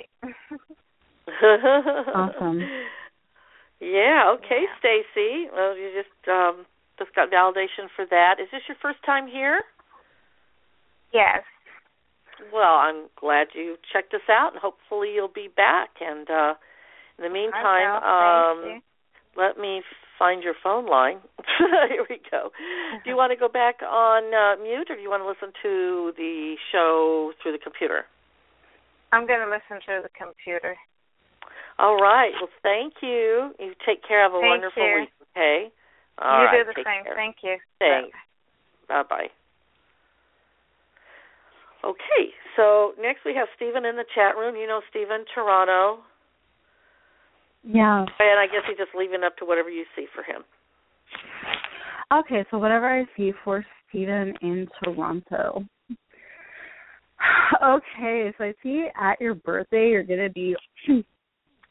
Awesome. Yeah, okay, Yeah. Stacy. Well, you just um, just got validation for that. Is this your first time here? Yes. Well, I'm glad you checked us out, and hopefully you'll be back. And uh, in the meantime, I will. Thank um, let me find your phone line. Here we go. Do you want to go back on uh, mute, or do you want to listen to the show through the computer? I'm going to listen to the computer. All right. Well, thank you. You take care. Have a Thank wonderful you. week, okay? All you right, do the take same. care. Thank you. Thanks. Bye-bye. Okay, so next we have Stephen in the chat room. You know Stephen, Toronto. Yeah. And I guess he's just leaving up to whatever you see for him. Okay, so whatever I see for Stephen in Toronto. Okay, so I see at your birthday you're going to be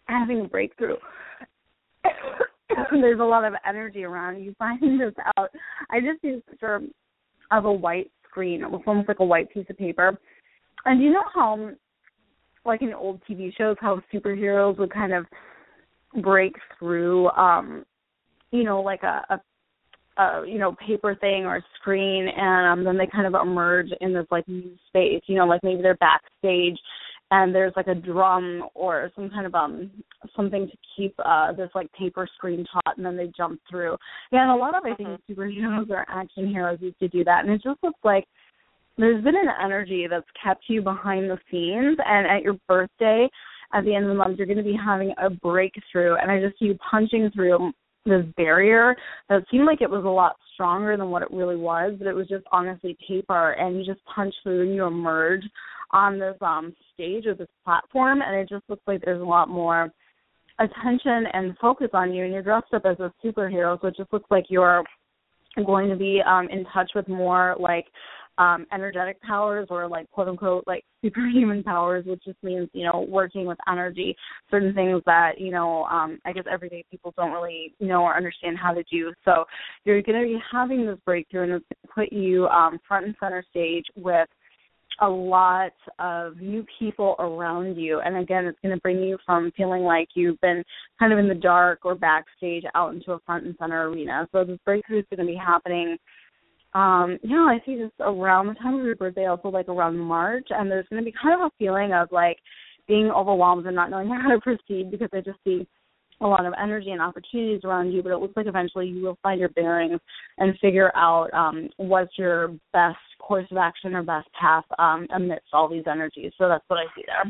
having a breakthrough. There's a lot of energy around you finding this out. I just see a picture of a white screen. It looks almost like a white piece of paper. And you know how, like in old T V shows, how superheroes would kind of break through, um, you know, like a, a, a you know paper thing or a screen, and um, then they kind of emerge in this like new space. You know, like maybe they're backstage, and there's like a drum or some kind of um something to keep uh, this like paper screen taut, and then they jump through. Yeah, and a lot of I think mm-hmm. superheroes or action heroes used to do that, and it just looks like there's been an energy that's kept you behind the scenes, and at your birthday, at the end of the month, you're going to be having a breakthrough, and I just see you punching through this barrier that seemed like it was a lot stronger than what it really was, but it was just honestly paper, and you just punch through and you emerge on this um, stage or this platform, and it just looks like there's a lot more attention and focus on you, and you're dressed up as a superhero, so it just looks like you're going to be um, in touch with more like Um, energetic powers or like quote unquote like superhuman powers, which just means, you know, working with energy, certain things that, you know, um, I guess everyday people don't really know or understand how to do. So you're going to be having this breakthrough, and it's going to put you um, front and center stage with a lot of new people around you. And again, it's going to bring you from feeling like you've been kind of in the dark or backstage out into a front and center arena. So this breakthrough is going to be happening Um, yeah, I see just around the time of your birthday, also like around March, and there's going to be kind of a feeling of like being overwhelmed and not knowing how to proceed, because I just see a lot of energy and opportunities around you, but it looks like eventually you will find your bearings and figure out um, what's your best course of action or best path um, amidst all these energies. So that's what I see there.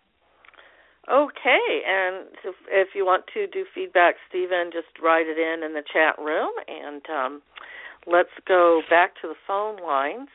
Okay, and if, if you want to do feedback, Stephen, just write it in in the chat room, and um, let's go back to the phone lines.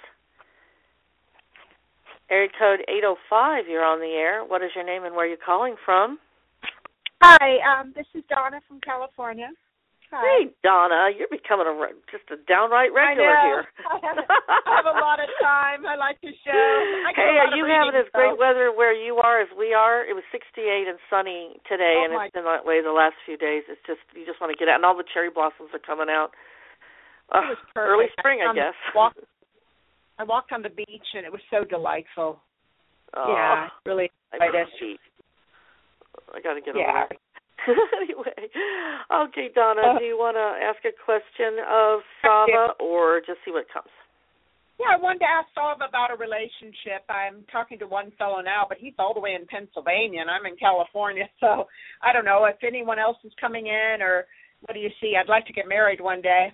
Area code eight oh five, you're on the air. What is your name and where are you calling from? Hi, um, this is Donna from California. Hi. Hey, Donna, you're becoming a just a downright regular I know. here. I, have, I have a lot of time. I like your show. I Hey, are you having as great though. weather where you are as we are? It was sixty-eight and sunny today, oh and my. it's been that way the last few days. It's just, you just want to get out, and all the cherry blossoms are coming out. Uh, early spring, I, I guess. Walked, I walked on the beach, and it was so delightful. Oh, yeah, really excited. I got to get yeah. over there. Anyway, okay, Donna, uh, do you want to ask a question of Sava or just see what comes? Yeah, I wanted to ask Sava about a relationship. I'm talking to one fellow now, but he's all the way in Pennsylvania, and I'm in California, so I don't know if anyone else is coming in, or what do you see? I'd like to get married one day.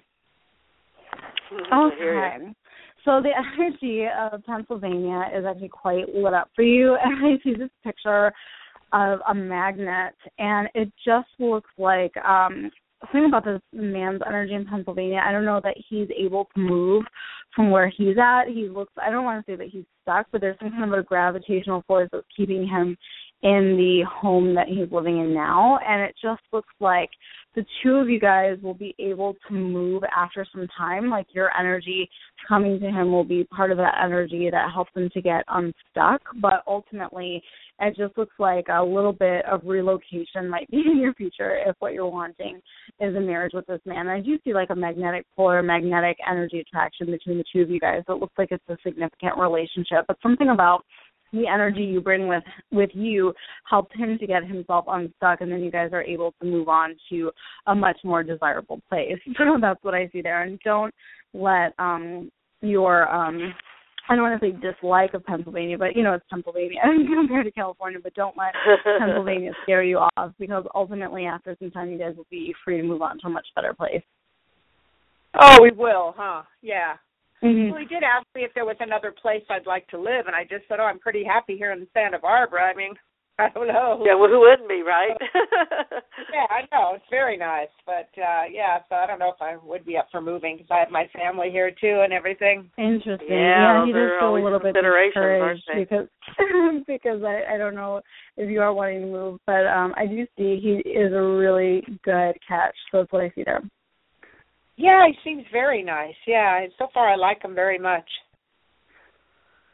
Okay. So the energy of Pennsylvania is actually quite lit up for you, and I see this picture of a magnet, and it just looks like um, something about this man's energy in Pennsylvania. I don't know that he's able to move from where he's at. He looks, I don't want to say that he's stuck, but there's some kind of a gravitational force that's keeping him in the home that he's living in now, and it just looks like the two of you guys will be able to move after some time. Like your energy coming to him will be part of that energy that helps him to get unstuck, but ultimately it just looks like a little bit of relocation might be in your future if what you're wanting is a marriage with this man. I do see like a magnetic pull or magnetic energy attraction between the two of you guys. So it looks like it's a significant relationship, but something about the energy you bring with with you helped him to get himself unstuck, and then you guys are able to move on to a much more desirable place. So that's what I see there. And don't let um, your, um, I don't want to say dislike of Pennsylvania, but, you know, it's Pennsylvania compared to California, but don't let Pennsylvania scare you off, because ultimately after some time you guys will be free to move on to a much better place. Oh, we will, huh? Yeah. Mm-hmm. Well, he did ask me if there was another place I'd like to live, and I just said, oh, I'm pretty happy here in Santa Barbara. I mean, I don't know. Yeah, well, who wouldn't be, right? Yeah, I know. It's very nice. But, uh, yeah, so I don't know if I would be up for moving, because I have my family here, too, and everything. Interesting. Yeah, yeah he does feel a little bit discouraged because, because I, I don't know if you are wanting to move, but um, I do see he is a really good catch. So that's what I see there. Yeah, he seems very nice. Yeah, so far I like him very much.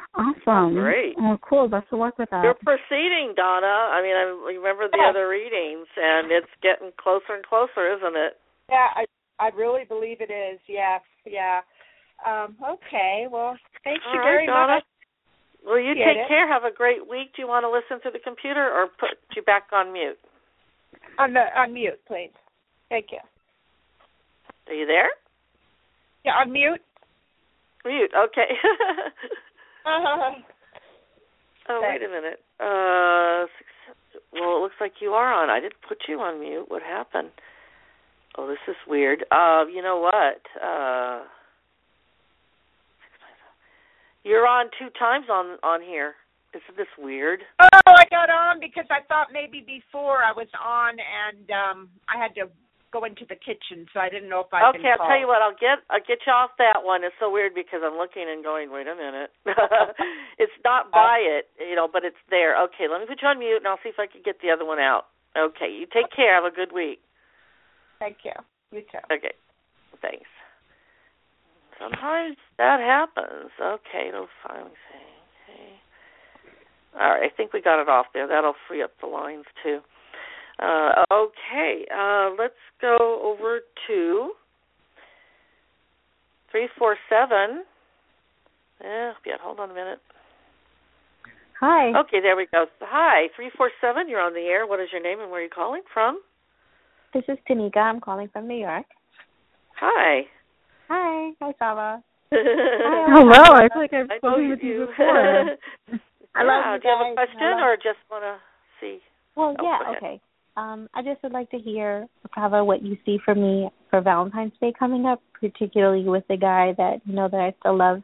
Awesome. Great. Well, cool. Best of luck with that. You're proceeding, Donna. I mean, I remember the Yeah. other readings, and it's getting closer and closer, isn't it? Yeah, I I really believe it is. Yes, yeah. Um, okay. Well, thank All you right, very Donna. much. Well, you Get take it. care. Have a great week. Do you want to listen through the computer or put you back on mute? On the on mute, please. Thank you. Are you there? Yeah, on mute. Mute. Okay. Uh, Oh, wait a minute. Uh, well, it looks like you are on. I didn't put you on mute. What happened? Oh, this is weird. Uh, you know what? Uh, you're on two times on on here. Isn't this weird? oh, I got on because I thought maybe before I was on and um I had to go into the kitchen, so I didn't know if I Okay, can I'll call. tell you what. I'll get I'll get you off that one. It's so weird because I'm looking and going, wait a minute. It's not by it, you know, but it's there. Okay, let me put you on mute, and I'll see if I can get the other one out. Okay, you take care. Have a good week. Thank you. You too. Okay, thanks. Sometimes that happens. Okay, no filing thing. Okay. All right, I think we got it off there. That'll free up the lines too. Uh, okay, uh, let's go over to three four seven. Yeah, yeah, hold on a minute. Hi. Okay, there we go. Hi, three four seven, you're on the air. What is your name and where are you calling from? This is Tanika. I'm calling from New York. Hi. Hi. Hi, Sava. Hi, hello. I feel like I've spoken with you before. I yeah, love you do you have guys. a question love... or just want to see? Well, oh, yeah, okay. Um, I just would like to hear, Sava, what you see for me for Valentine's Day coming up, particularly with the guy that you know that I still love.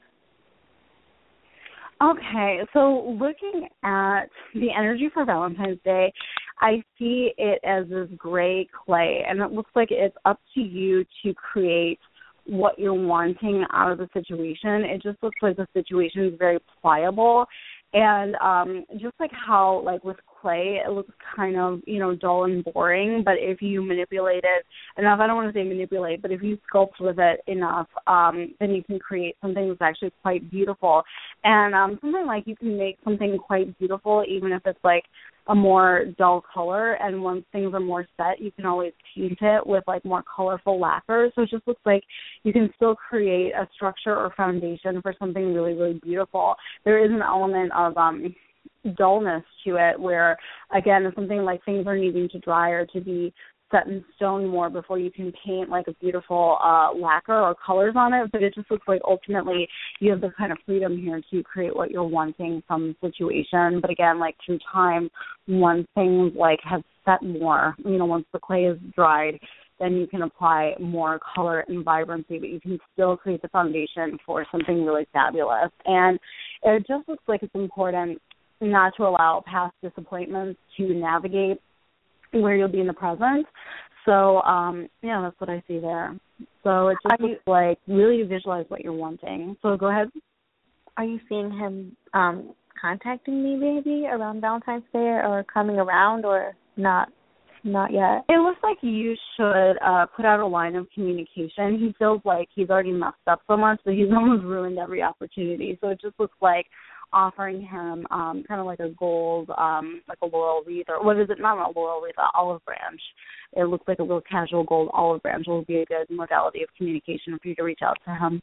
Okay, so looking at the energy for Valentine's Day, I see it as this gray clay, and it looks like it's up to you to create what you're wanting out of the situation. It just looks like the situation is very pliable, and um, just like how, like with clay, it looks kind of, you know, dull and boring, but if you manipulate it enough, I don't want to say manipulate, but if you sculpt with it enough, um, then you can create something that's actually quite beautiful. And um, something like you can make something quite beautiful even if it's like a more dull color, and once things are more set, you can always paint it with like more colorful lacquer. So it just looks like you can still create a structure or foundation for something really, really beautiful. There is an element of um, dullness to it where, again, it's something like things are needing to dry or to be set in stone more before you can paint like a beautiful uh, lacquer or colors on it. But it just looks like ultimately you have the kind of freedom here to create what you're wanting from the situation. But again, like through time, once things like have set more, you know, once the clay is dried, then you can apply more color and vibrancy, but you can still create the foundation for something really fabulous. And it just looks like it's important not to allow past disappointments to navigate where you'll be in the present. So, um, yeah, that's what I see there. So it just Are looks you, like really visualize what you're wanting. So go ahead. Are you seeing him um, contacting me maybe around Valentine's Day or coming around or not? Not yet. It looks like you should uh, put out a line of communication. He feels like he's already messed up so much that he's almost ruined every opportunity. So it just looks like offering him um, kind of like a gold, um, like a laurel wreath, or what is it? Not a laurel wreath, an olive branch. It looks like a little casual gold olive branch will be a good modality of communication for you to reach out to him.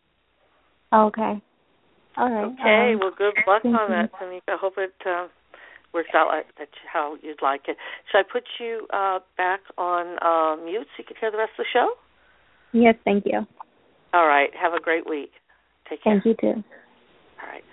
Okay. All right. Okay. Um, well, good luck on that, Tanika. I hope it uh, works out like that, how you'd like it. Should I put you uh, back on uh, mute so you can hear the rest of the show? Yes, thank you. All right. Have a great week. Take care. Thank you, too. All right.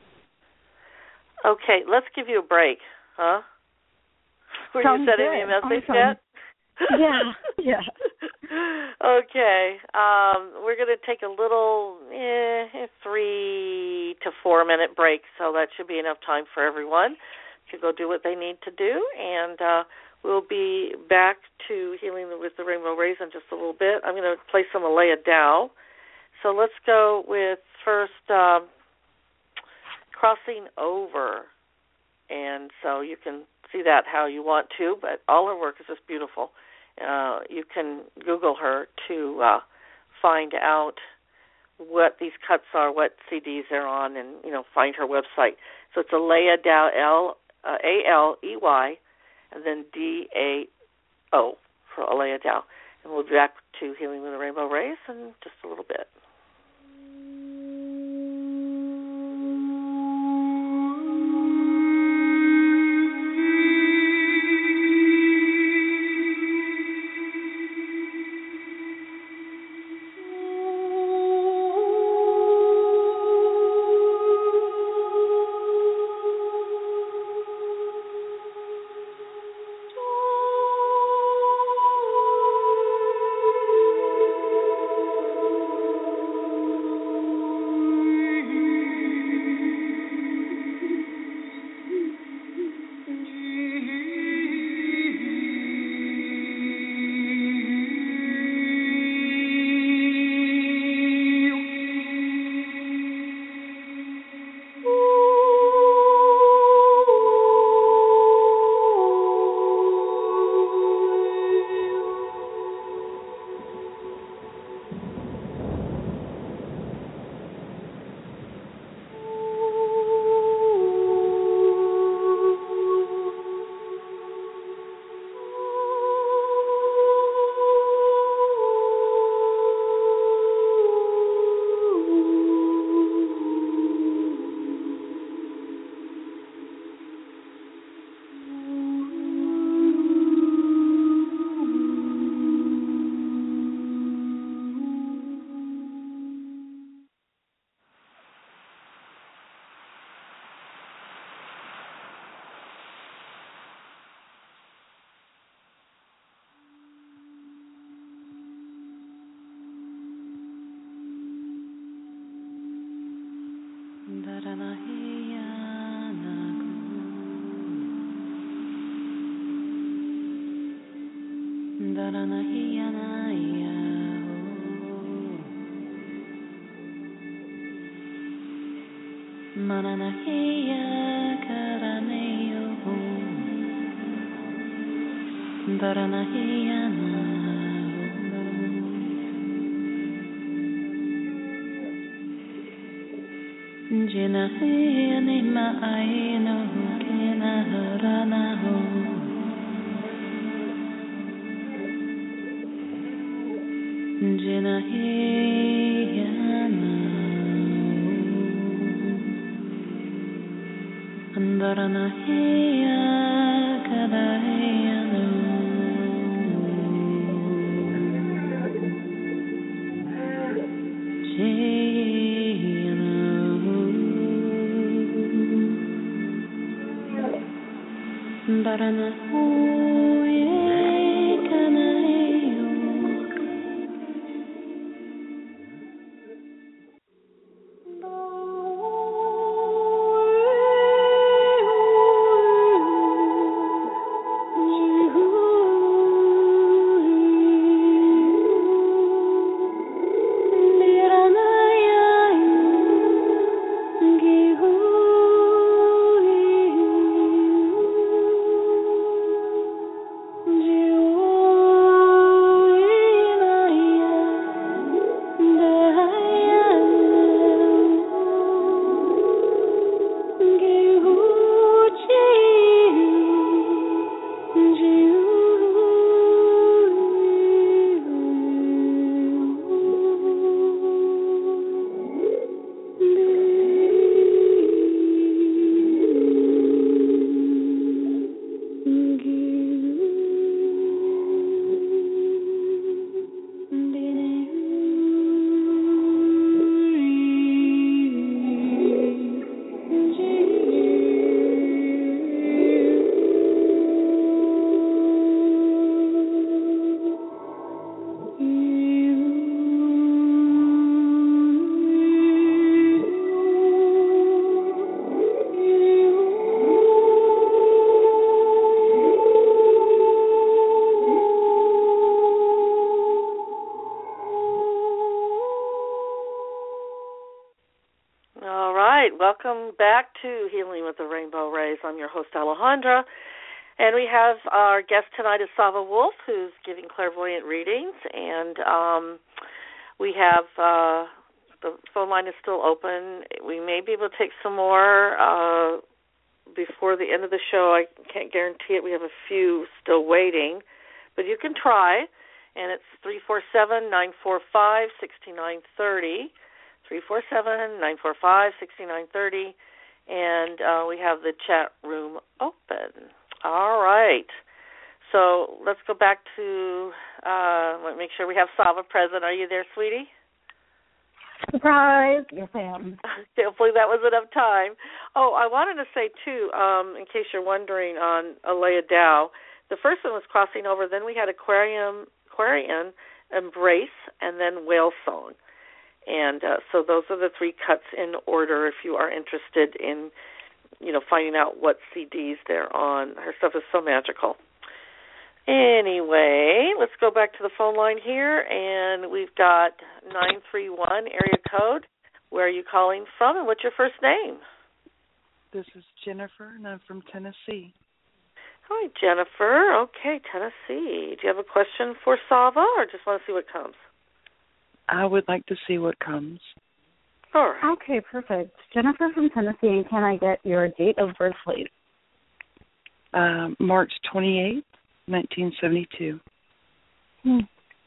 Okay, let's give you a break, huh? Were Sounds you sending good. me a message awesome. yet? Yeah, yeah. Okay, um, we're going to take a little eh, three to four minute break, so that should be enough time for everyone to go do what they need to do, and uh, we'll be back to Healing with the Rainbow Rays in just a little bit. I'm going to play some Alea Dow. So let's go with first um, Crossing Over, and so you can see that how you want to, but all her work is just beautiful. Uh, you can Google her to uh, find out what these cuts are, what C Ds they're on, and, you know, find her website. So it's Alea Dow, L, uh, A L E Y, and then D A O for Alea Dow. And we'll be back to Healing with the Rainbow Rays in just a little bit. Welcome back to Healing with the Rainbow Rays. I'm your host, Alejandra, and we have our guest tonight is Sava Wolf, who's giving clairvoyant readings, and um, we have uh, The phone line is still open. We may be able to take some more uh, before the end of the show. I can't guarantee it. We have a few still waiting, but you can try. And it's three four seven, nine four five, six nine three zero, three four seven, nine four five, six nine three zero, and uh, we have the chat room open. All right. So let's go back to, uh, let me make sure we have Sava present. Are you there, sweetie? Surprise! Yes, I am. Hopefully that was enough time. Oh, I wanted to say, too, um, in case you're wondering, on Alea Dow, the first one was Crossing Over. Then we had Aquarium, Aquarian, Embrace, and then Whale Song. And uh, so those are the three cuts in order if you are interested in, you know, finding out what C Ds they're on. Her stuff is so magical. Anyway, let's go back to the phone line here, and we've got nine three one area code. Where are you calling from, and what's your first name? This is Jennifer, and I'm from Tennessee. Hi, Jennifer. Okay, Tennessee. Do you have a question for Sava, or just want to see what comes? I would like to see what comes. All right. Okay, perfect. Jennifer from Tennessee, and can I get your date of birth, please? Uh, March twenty-eighth, nineteen seventy-two. Hmm.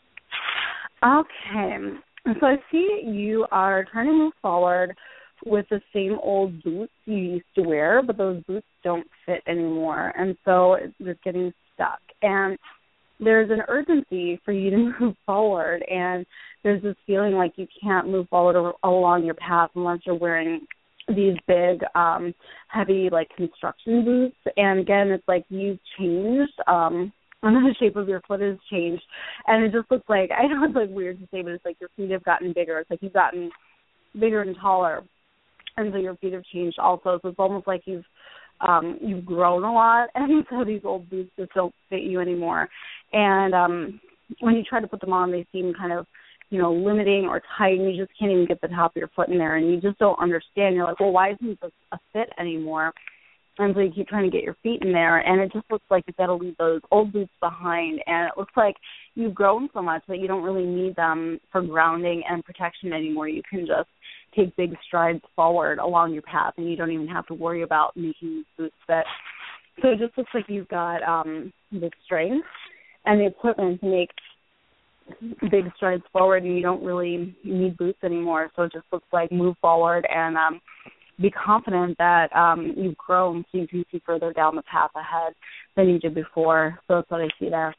Okay. So I see you are trying to move forward with the same old boots you used to wear, but those boots don't fit anymore, and so it's getting stuck. And there's an urgency for you to move forward, and there's this feeling like you can't move forward along your path unless you're wearing these big, um, heavy, like, construction boots. And, again, it's like you've changed. Um, and the shape of your foot has changed. And it just looks like, I know it's, like, weird to say, but it's like your feet have gotten bigger. It's like you've gotten bigger and taller. And so your feet have changed also. So it's almost like you've um, you've grown a lot. And so these old boots just don't fit you anymore. And um, when you try to put them on, they seem kind of, you know, limiting or tight, and you just can't even get the top of your foot in there, and you just don't understand. You're like, well, why isn't this a fit anymore? And so you keep trying to get your feet in there, and it just looks like you've got to leave those old boots behind, and it looks like you've grown so much that you don't really need them for grounding and protection anymore. You can just take big strides forward along your path, and you don't even have to worry about making these boots fit. So it just looks like you've got um, the strength and the equipment to make big strides forward, and you don't really need boots anymore. So it just looks like move forward and um, be confident that um, you've grown so you can see further down the path ahead than you did before. So that's what I see there.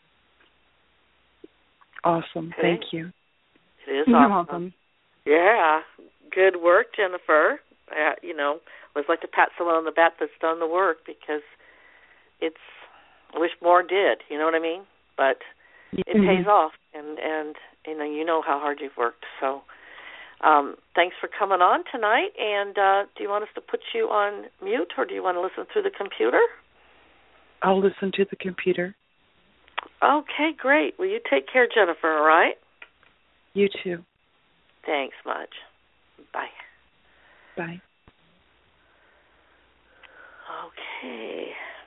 Awesome. Okay. Thank you. It is You're awesome. welcome. Yeah. Good work, Jennifer. Uh, you know, I always like to pat someone on the back that's done the work, because it's, I wish more did, you know what I mean? But it mm-hmm. pays off, and, and you know, you know how hard you've worked. So um, thanks for coming on tonight. And uh, do you want us to put you on mute, or do you want to listen through the computer? I'll listen to the computer. Okay, great. Well, you take care, Jennifer, all right? You too. Thanks much. Bye. Bye. Okay.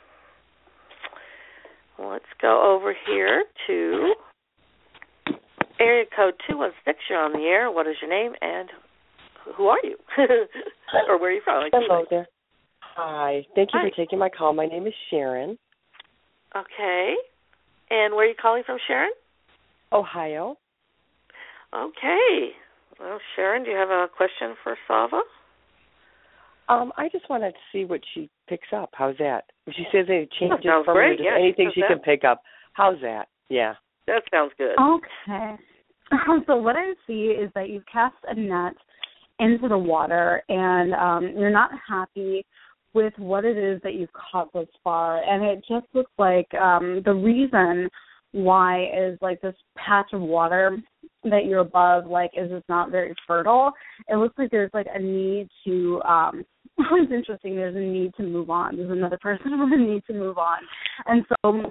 Let's go over here to area code two one six. You're on the air. What is your name, and who are you? Or where are you from? Hello there. Hi. Thank you Hi. for taking my call. My name is Sharon. Okay. And where are you calling from, Sharon? Ohio. Okay. Well, Sharon, do you have a question for Sava? Um, I just wanted to see what she picks up. How's that? If she says any changes sounds from great. her, just Yeah, anything she she says can pick up. How's that? Yeah. That sounds good. Okay. So what I see is that you've cast a net into the water, and um, you're not happy with what it is that you've caught thus far. And it just looks like um, the reason why is like this patch of water that you're above, like, is just not very fertile. It looks like there's like a need to, um, it's interesting, there's a need to move on. There's another person with a need to move on. And so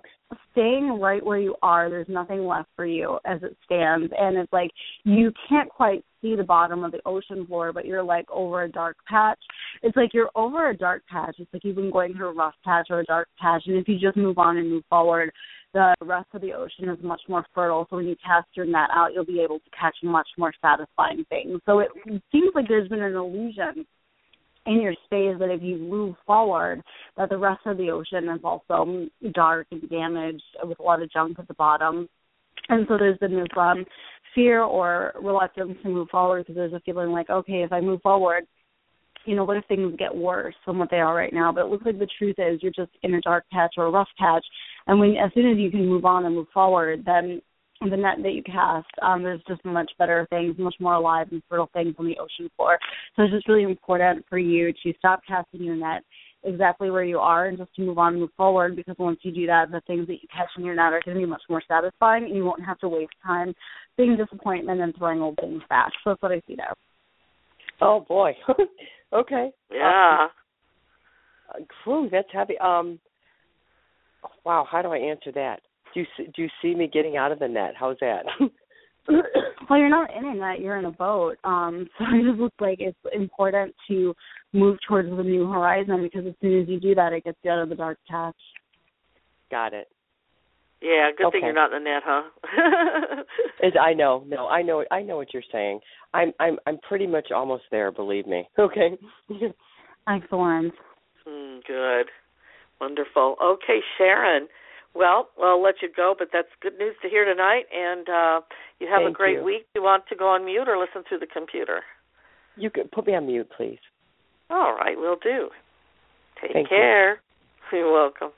staying right where you are. There's nothing left for you as it stands, and it's like you can't quite see the bottom of the ocean floor, but you're like over a dark patch. It's like you're over a dark patch. It's like you've been going through a rough patch or a dark patch, and if you just move on and move forward, the rest of the ocean is much more fertile. So when you cast your net out, you'll be able to catch much more satisfying things. So it seems like there's been an illusion in your space that if you move forward, that the rest of the ocean is also dark and damaged with a lot of junk at the bottom. And so there's been this um, fear or reluctance to move forward because there's a feeling like, okay, if I move forward, you know, what if things get worse than what they are right now? But it looks like the truth is you're just in a dark patch or a rough patch. And when as soon as you can move on and move forward, then the net that you cast, um, there's just much better things, much more alive and fertile things on the ocean floor. So it's just really important for you to stop casting your net exactly where you are and just to move on and move forward, because once you do that, the things that you catch in your net are going to be much more satisfying, and you won't have to waste time being disappointment and throwing old things back. So that's what I see there. Oh, boy. Okay. Yeah. Uh, whew, that's heavy. Um. Wow, how do I answer that? Do you see, do you see me getting out of the net? How's that? Well, you're not in a net. You're in a boat. Um, so it just looks like it's important to move towards the new horizon, because as soon as you do that, it gets you out of the dark patch. Got it. Yeah, good okay. thing you're not in the net, huh? It, I know. No, I know. I know what you're saying. I'm I'm I'm pretty much almost there. Believe me. Okay. Excellent. Mm, good. Wonderful. Okay, Sharon. Well, I'll let you go, but that's good news to hear tonight. And uh, you have Thank a great you. week. Do you want to go on mute or listen through the computer? You could put me on mute, please. All right, will do. Take Thank care. You. You're welcome.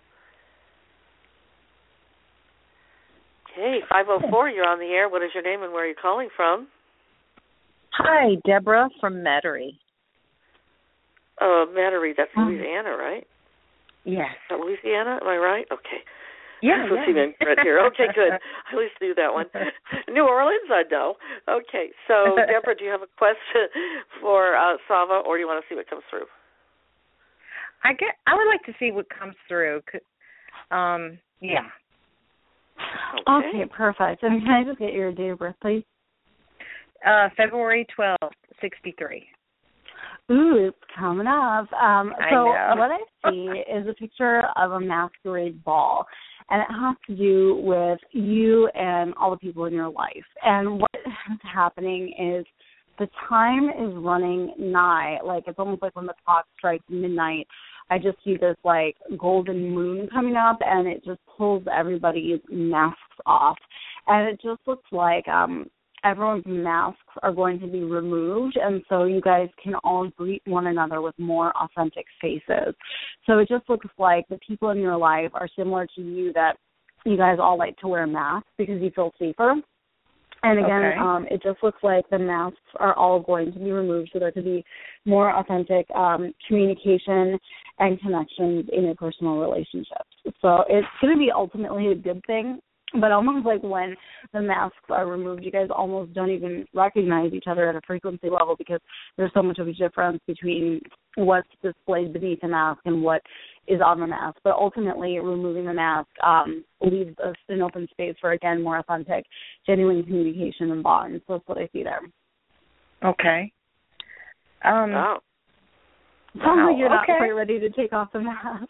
Okay, five oh four, you're on the air. What is your name and where are you calling from? Hi, Deborah from Metairie. Uh, Metairie, that's Louisiana, right? Yes. Is that Louisiana? Am I right? Okay. Yeah, Let's yeah. see, right here. Okay, good. I at least knew that one. New Orleans, I know. Okay, so Deborah, do you have a question for uh, Sava, or do you want to see what comes through? I get. I would like to see what comes through. Um, yeah. Okay. okay, perfect. And can I just get your date of birth, please? Uh, February twelfth, sixty-three. Ooh, it's coming up. Um, I so know. what I see is a picture of a masquerade ball, and it has to do with you and all the people in your life. And what is happening is the time is running nigh. Like, it's almost like when the clock strikes midnight. I just see this, like, golden moon coming up, and it just pulls everybody's masks off. And it just looks like um, everyone's masks are going to be removed, and so you guys can all greet one another with more authentic faces. So it just looks like the people in your life are similar to you, that you guys all like to wear masks because you feel safer. And again, okay. um, it just looks like the masks are all going to be removed, so there could be more authentic um, communication and connections in your personal relationships. So it's going to be ultimately a good thing, but almost like when the masks are removed, you guys almost don't even recognize each other at a frequency level, because there's so much of a difference between what's displayed beneath the mask and what is on the mask. But ultimately, removing the mask um, leaves us an open space for, again, more authentic, genuine communication and bonds. So that's what I see there. Okay. Um, oh. Sounds wow. like you're not okay. quite ready to take off the mask.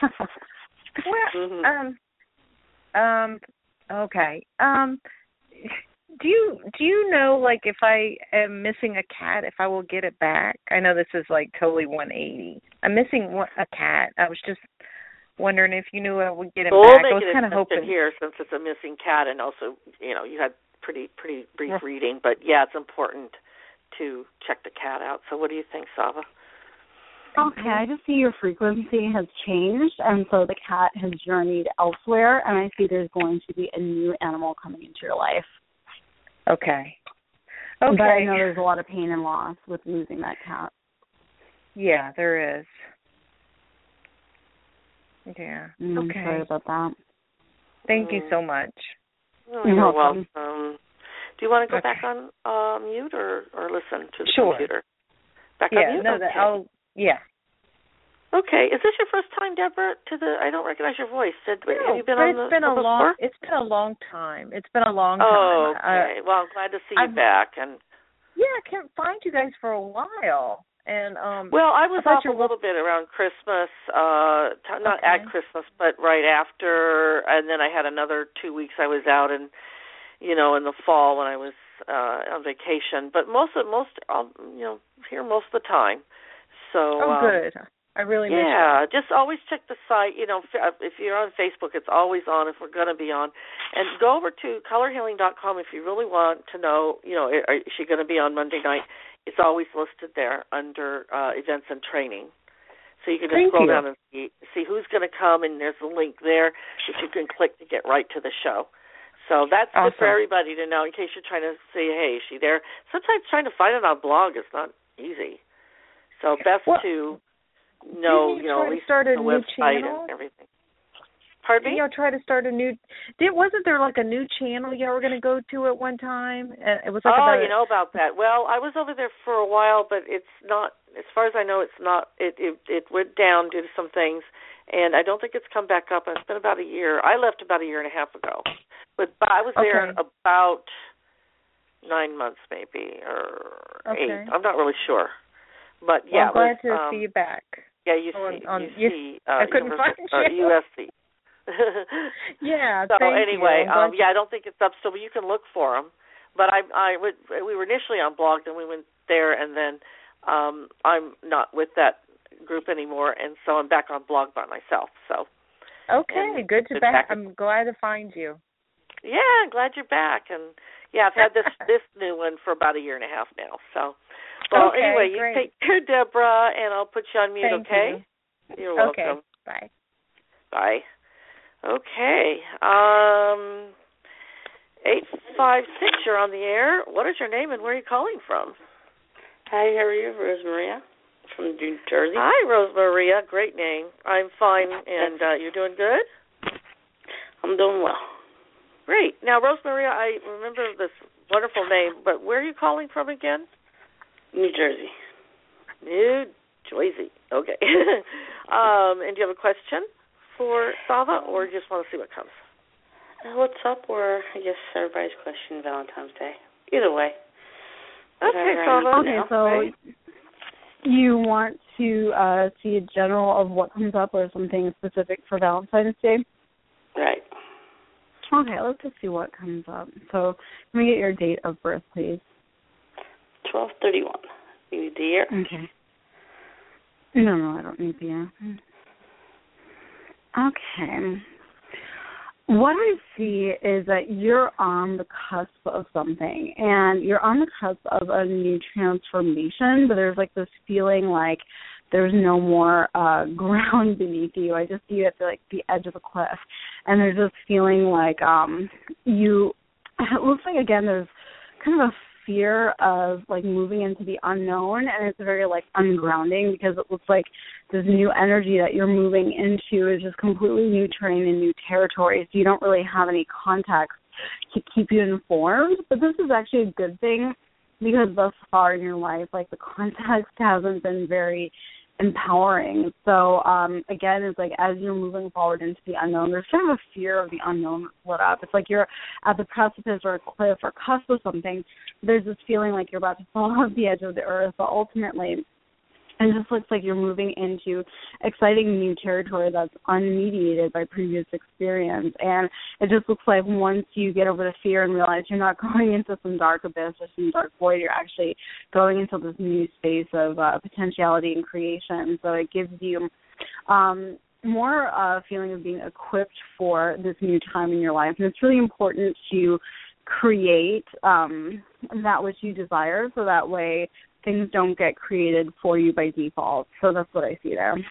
well, mm-hmm. um, um, okay. Um, do you do you know, like, if I am missing a cat, if I will get it back? I know this is like totally one eighty. I'm missing one, a cat. I was just wondering if you knew I would get it well, back. We'll I was kind of hoping here, since it's a missing cat, and also, you know, you had pretty pretty brief yeah. reading, but yeah, it's important to check the cat out. So what do you think, Sava? Okay, I just see your frequency has changed, and so the cat has journeyed elsewhere, and I see there's going to be a new animal coming into your life. Okay. Okay. But I know there's a lot of pain and loss with losing that cat. Yeah, there is. Yeah. Mm, okay. Sorry about that. Thank mm. you so much. Oh, you're, you're welcome. welcome. Do you want to go okay. back on uh, mute or, or listen to the sure. computer? Back yeah, on mute? No, okay. that I'll, yeah. Okay, is this your first time, Deborah? To the I don't recognize your voice. Did, no, have you been but on the it's been a before? long. It's been a long time. It's been a long time. Oh, okay. Uh, well, I'm glad to see I'm, you back. And yeah, I can't find you guys for a while. And um, well, I was I off a little bit around Christmas, uh, t- not okay. at Christmas, but right after, and then I had another two weeks I was out, and you know, in the fall when I was uh, on vacation. But most of most, I'll, you know, here most of the time. So. Oh, um, good. I really miss yeah, just always check the site. You know, if you're on Facebook, it's always on if we're going to be on. And go over to color healing dot com if you really want to know, you know, is she going to be on Monday night? It's always listed there under uh, events and training. So you can just Thank scroll you. down and see, see who's going to come, and there's a link there that you can click to get right to the show. So that's awesome. good for everybody to know in case you're trying to say, hey, is she there? Sometimes trying to find it on blog is not easy. So best well, to... No, you, you know, at try to least start a the new website channel? and everything. Pardon me? You know, try to start a new. Did wasn't there like a new channel you were going to go to at one time? And it was like oh, about you know about that. Well, I was over there for a while, but it's not. As far as I know, it's not. It it it went down due to some things, and I don't think it's come back up. It's been about a year. I left about a year and a half ago, but, but I was there okay. about nine months, maybe or okay. eight. I'm not really sure, but well, yeah, I'm glad was, to um, see you back. Yeah, you on, see, on, you you, see. Uh, I couldn't find you. U S C. yeah. So thank anyway, you. um, yeah, I don't think it's up still, but you can look for them. But I, I would, we were initially on blog, then we went there, and then um, I'm not with that group anymore, and so I'm back on blog by myself. So. Okay, and good to back. back. I'm glad to find you. Yeah, I'm glad you're back, and yeah, I've had this this new one for about a year and a half now. So. Well, okay, anyway, you great. take care, Deborah, and I'll put you on mute, Thank okay? You. You're welcome. Okay, bye. Bye. Okay. Um, eight five six, you're on the air. What is your name and where are you calling from? Hi, how are you? Rose Maria from New Jersey. Hi, Rose Maria. Great name. I'm fine, and uh, you're doing good? I'm doing well. Great. Now, Rose Maria, I remember this wonderful name, but where are you calling from again? New Jersey. New Jersey. Okay. um, and do you have a question for Sava, or you just want to see what comes? Uh, what's up, or I guess everybody's question Valentine's Day. Either way. Okay, Sava. Okay, now, so right? you want to uh, see a general of what comes up or something specific for Valentine's Day? Right. Okay, let's just see what comes up. So let me get your date of birth, please. twelve thirty-one. You need the year? Okay. No, no, I don't need the year. Okay. What I see is that you're on the cusp of something, and you're on the cusp of a new transformation, but there's like this feeling like there's no more uh, ground beneath you. I just see you at the, like the edge of a cliff, and there's this feeling like um, you, it looks like, again, there's kind of a fear of like moving into the unknown, and it's very like ungrounding because it looks like this new energy that you're moving into is just completely new terrain and new territory, so you don't really have any context to keep you informed. But this is actually a good thing because thus far in your life, like the context hasn't been very empowering. So um, again, it's like as you're moving forward into the unknown, there's kind of a fear of the unknown lit up. It's like you're at the precipice or a cliff or cusp of something. There's this feeling like you're about to fall off the edge of the earth, but ultimately it just looks like you're moving into exciting new territory that's unmediated by previous experience. And it just looks like once you get over the fear and realize you're not going into some dark abyss or some dark void, you're actually going into this new space of uh, potentiality and creation. So it gives you um, more uh, feeling of being equipped for this new time in your life. And it's really important to create um, that which you desire, so that way things don't get created for you by default. So that's what I see there.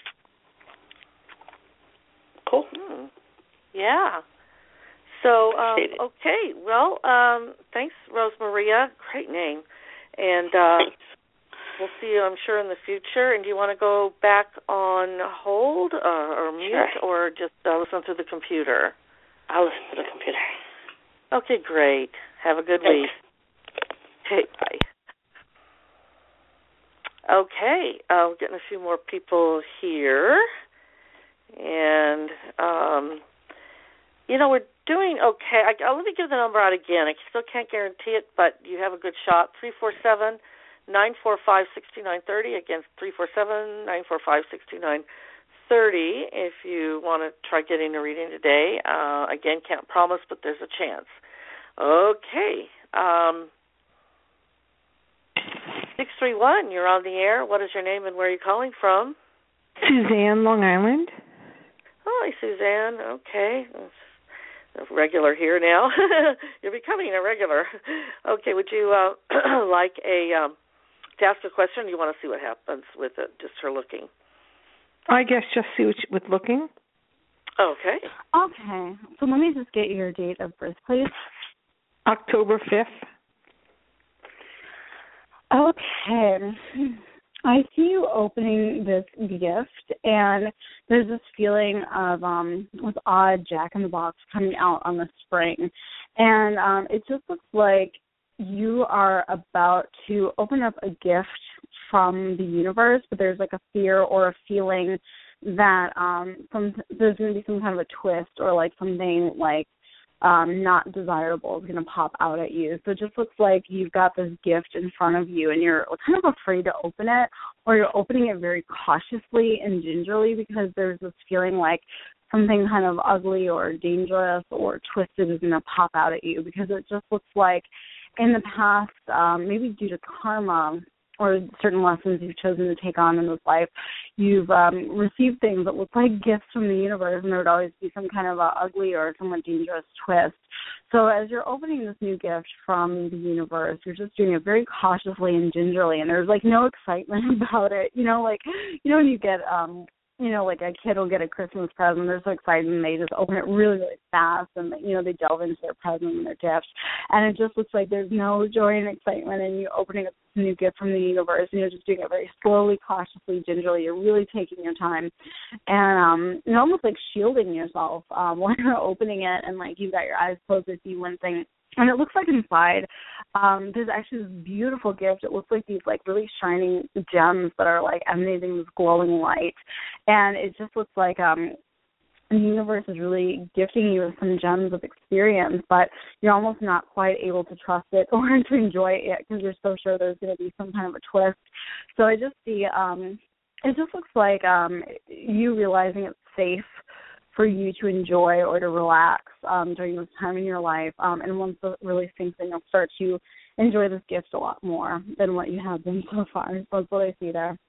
Cool. Hmm. Yeah. So, um, okay. Well, um, thanks, Rose Maria. Great name. And uh, we'll see you, I'm sure, in the future. And do you want to go back on hold uh, or mute Sure. or just uh, listen through the computer? I'll listen to the computer. Okay, great. Have a good Thanks. week. Okay, bye. Okay, uh, we're getting a few more people here. And, um, you know, we're doing okay. I, uh, let me give the number out again. I still can't guarantee it, but you have a good shot. three four seven, nine four five, six nine three zero. Again, three four seven, nine four five, six nine three zero if you want to try getting a reading today. Uh, again, can't promise, but there's a chance. Okay. Um, six three one, you're on the air. What is your name and where are you calling from? Suzanne, Long Island. Hi, Suzanne. Okay. A regular here now. You're becoming a regular. Okay, would you uh, like a um, to ask a question, or do you want to see what happens with it, just her looking? I guess just see what you, with looking. Okay. Okay. So let me just get your date of birth, please. October fifth. Okay. I see you opening this gift, and there's this feeling of um, this odd Jack-in-the-Box coming out on the spring. And um, it just looks like you are about to open up a gift from the universe, but there's like a fear or a feeling that um, some, there's going to be some kind of a twist or like something like Um, not desirable is going to pop out at you. So it just looks like you've got this gift in front of you and you're kind of afraid to open it, or you're opening it very cautiously and gingerly because there's this feeling like something kind of ugly or dangerous or twisted is going to pop out at you, because it just looks like in the past, um, maybe due to karma or certain lessons you've chosen to take on in this life, you've um, received things that look like gifts from the universe, and there would always be some kind of a ugly or somewhat dangerous twist. So as you're opening this new gift from the universe, you're just doing it very cautiously and gingerly, and there's like no excitement about it. You know, like, you know when you get, um, you know, like a kid will get a Christmas present, they're so excited and they just open it really, really fast, and, you know, they delve into their present and their gifts, and it just looks like there's no joy and excitement in you opening up this new gift from the universe, and you're just doing it very slowly, cautiously, gingerly. You're really taking your time, and um, you're almost like shielding yourself um, when you're opening it, and like you've got your eyes closed as you wincing. And it looks like inside um, there's actually this beautiful gift. It looks like these like really shining gems that are like emanating this glowing light. And it just looks like um, the universe is really gifting you with some gems of experience, but you're almost not quite able to trust it or to enjoy it yet because you're so sure there's going to be some kind of a twist. So I just see, um, it just looks like um, you realizing it's safe for you to enjoy or to relax um, during this time in your life. Um, and once it really sinks in, you'll start to enjoy this gift a lot more than what you have been so far. So that's what I see there.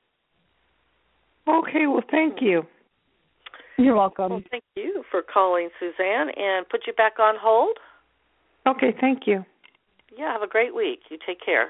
Okay, well, thank you. You're welcome. Well, thank you for calling, Suzanne, and put you back on hold. Okay, thank you. Yeah, have a great week. You take care.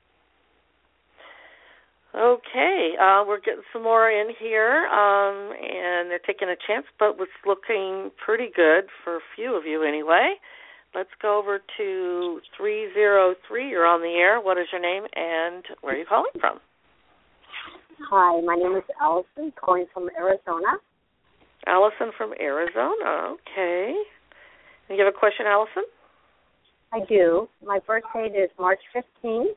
Okay, uh, we're getting some more in here, um, and they're taking a chance, but it's looking pretty good for a few of you anyway. Let's go over to three zero three. You're on the air. What is your name and where are you calling from? Hi, my name is Allison, calling from Arizona. Allison from Arizona, okay. And you have a question, Allison? I do. My birth date is March fifteenth.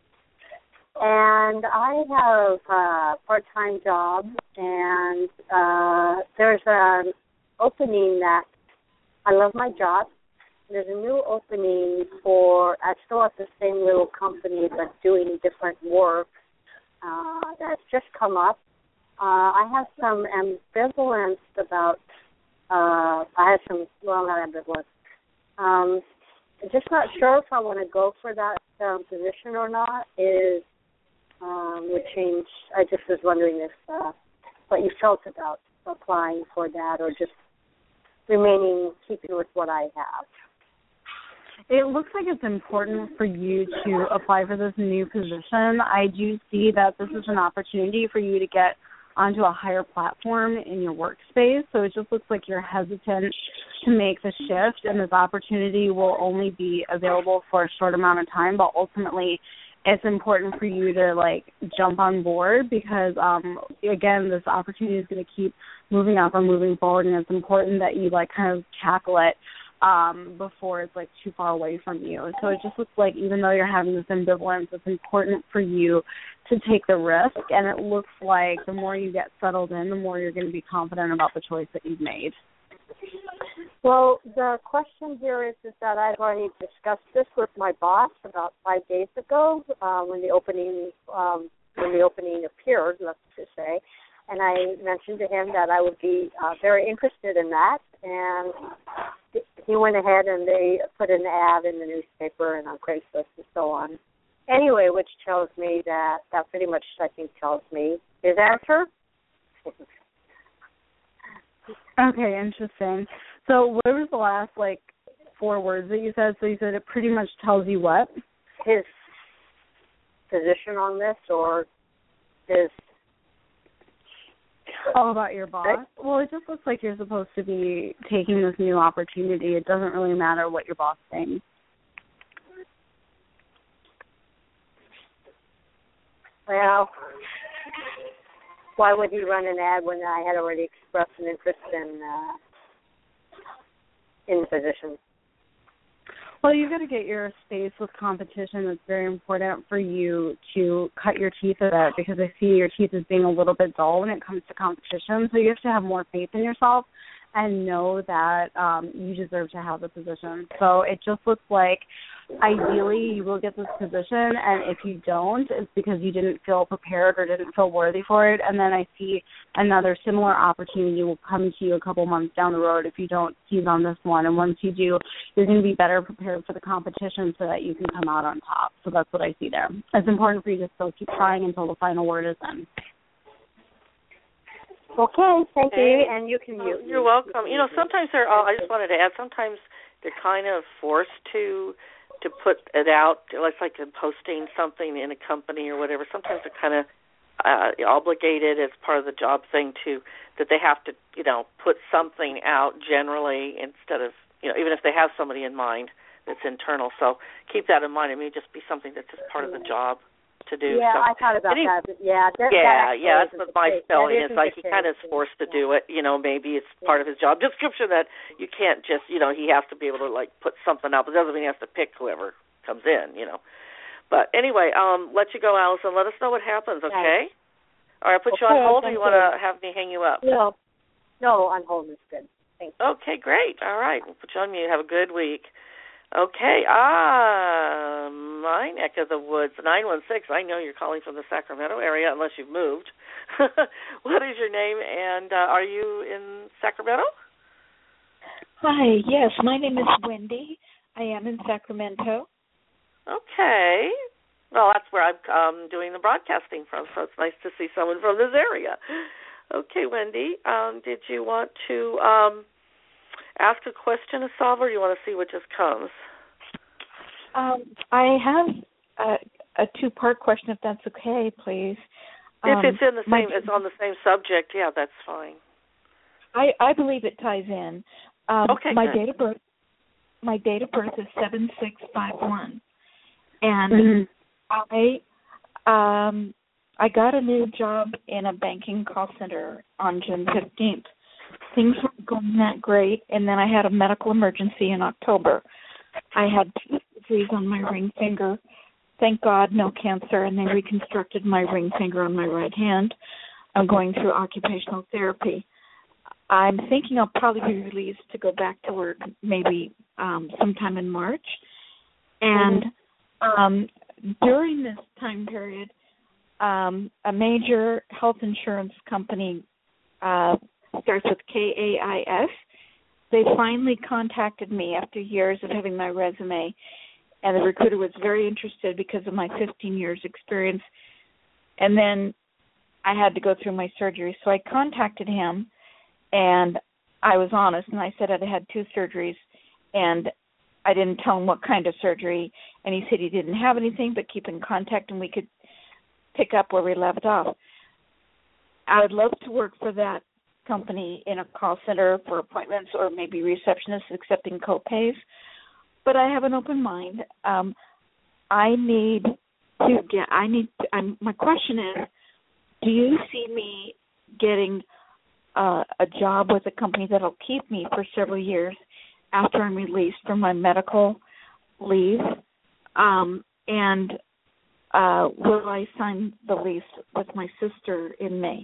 And I have a part-time job, and uh, there's an opening that I love my job. There's a new opening for, I still at the same little company but doing different work. Uh, that's just come up. Uh, I have some ambivalence about, uh, I have some, well, not ambivalence. Um, I'm just not sure if I want to go for that um, position or not. Is Um, would change. I just was wondering if uh, what you felt about applying for that, or just remaining, keeping with what I have. It looks like it's important for you to apply for this new position. I do see that this is an opportunity for you to get onto a higher platform in your workspace, so it just looks like you're hesitant to make the shift, and this opportunity will only be available for a short amount of time, but ultimately it's important for you to, like, jump on board because, um, again, this opportunity is going to keep moving up and moving forward, and it's important that you, like, kind of tackle it um, before it's like too far away from you. So it just looks like even though you're having this ambivalence, it's important for you to take the risk. And it looks like the more you get settled in, the more you're going to be confident about the choice that you've made. Well, the question here is, is that I've already discussed this with my boss about five days ago uh, when the opening um, when the opening appeared, let's just say, and I mentioned to him that I would be uh, very interested in that, and he went ahead and they put an ad in the newspaper and on Craigslist and so on. Anyway, which tells me that that pretty much I think tells me his answer. Okay, interesting. So what was the last, like, four words that you said? So you said it pretty much tells you what? His position on this, or his... Oh, about your boss? Well, it just looks like you're supposed to be taking this new opportunity. It doesn't really matter what your boss thinks. Well, why would he run an ad when I had already expressed an interest in uh, in the position? Well, you've got to get your space with competition. It's very important for you to cut your teeth at it, because I see your teeth as being a little bit dull when it comes to competition. So you have to have more faith in yourself and know that um, you deserve to have the position. So it just looks like ideally you will get this position, and if you don't, it's because you didn't feel prepared or didn't feel worthy for it. And then I see another similar opportunity will come to you a couple months down the road if you don't seize on this one. And once you do, you're going to be better prepared for the competition so that you can come out on top. So that's what I see there. It's important for you to still keep trying until the final word is in. Okay, thank okay. you, and you can mute. Oh, you're welcome. You know, sometimes they're, uh, I just wanted to add, sometimes they're kind of forced to to put it out, it's like posting something in a company or whatever. Sometimes they're kind of uh, obligated as part of the job thing to, that they have to, you know, put something out generally instead of, you know, even if they have somebody in mind that's internal. So keep that in mind. It may just be something that's just part of the job to do. Yeah, so, I thought about he, that. But yeah, that, yeah, that yeah. That's what my feeling is. Like he kind of is yeah. forced to do it. You know, maybe it's part of his job description that you can't just, you know, he has to be able to like put something out. But it doesn't mean he has to pick whoever comes in. You know. But anyway, um, let you go, Allison. Let us know what happens. Okay. okay. All right. I'll put okay, you on hold. Or you want to you. have me hang you up? No, no, on hold is good. Thanks. Okay, great. All right. We'll put you on mute. Have a good week. Okay, ah, my neck of the woods, nine one six. I know you're calling from the Sacramento area unless you've moved. What is your name, and uh, are you in Sacramento? Hi, yes, my name is Wendy. I am in Sacramento. Okay. Well, that's where I'm um, doing the broadcasting from, so it's nice to see someone from this area. Okay, Wendy, um, did you want to... Um, ask a question, Asav, or you want to see what just comes? Um, I have a, a two-part question, if that's okay, please. If um, it's in the same, my, it's on the same subject, yeah, that's fine. I, I believe it ties in. Um, okay. My good. date of birth, my date of birth is seven six five one, and mm-hmm. I, um, I got a new job in a banking call center on June fifteenth. Things weren't going that great, and then I had a medical emergency in October. I had surgeries on my ring finger. Thank God, no cancer, and they reconstructed my ring finger on my right hand. I'm going through occupational therapy. I'm thinking I'll probably be released to go back to work maybe um, sometime in March. And um, during this time period, um, a major health insurance company uh, starts with K A I S. They finally contacted me after years of having my resume, and the recruiter was very interested because of my fifteen years experience. And then I had to go through my surgery, so I contacted him, and I was honest, and I said I'd had two surgeries, and I didn't tell him what kind of surgery, and he said he didn't have anything, but keep in contact, and we could pick up where we left off. I would love to work for that company in a call center for appointments or maybe receptionists accepting co-pays, but I have an open mind. Um, I need to get, I need, to, I'm, my question is, do you see me getting uh, a job with a company that'll keep me for several years after I'm released from my medical leave, um, and uh, will I sign the lease with my sister in May?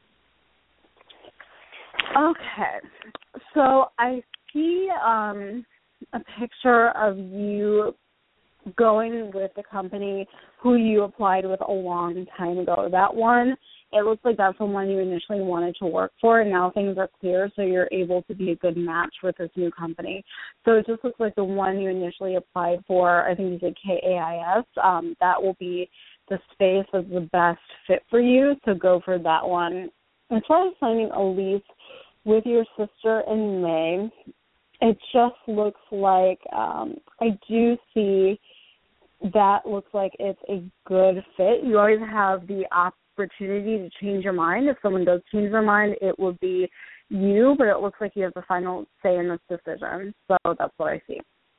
Okay, so I see um, a picture of you going with the company who you applied with a long time ago. That one, it looks like that's the one you initially wanted to work for, and now things are clear, so you're able to be a good match with this new company. So it just looks like the one you initially applied for, I think you said K A I S, um, that will be the space that's the best fit for you, so go for that one. As far as signing a lease with your sister in May, it just looks like um, I do see that looks like it's a good fit. You always have the opportunity to change your mind. If someone does change their mind, it would be you, but it looks like you have the final say in this decision. So that's what I see.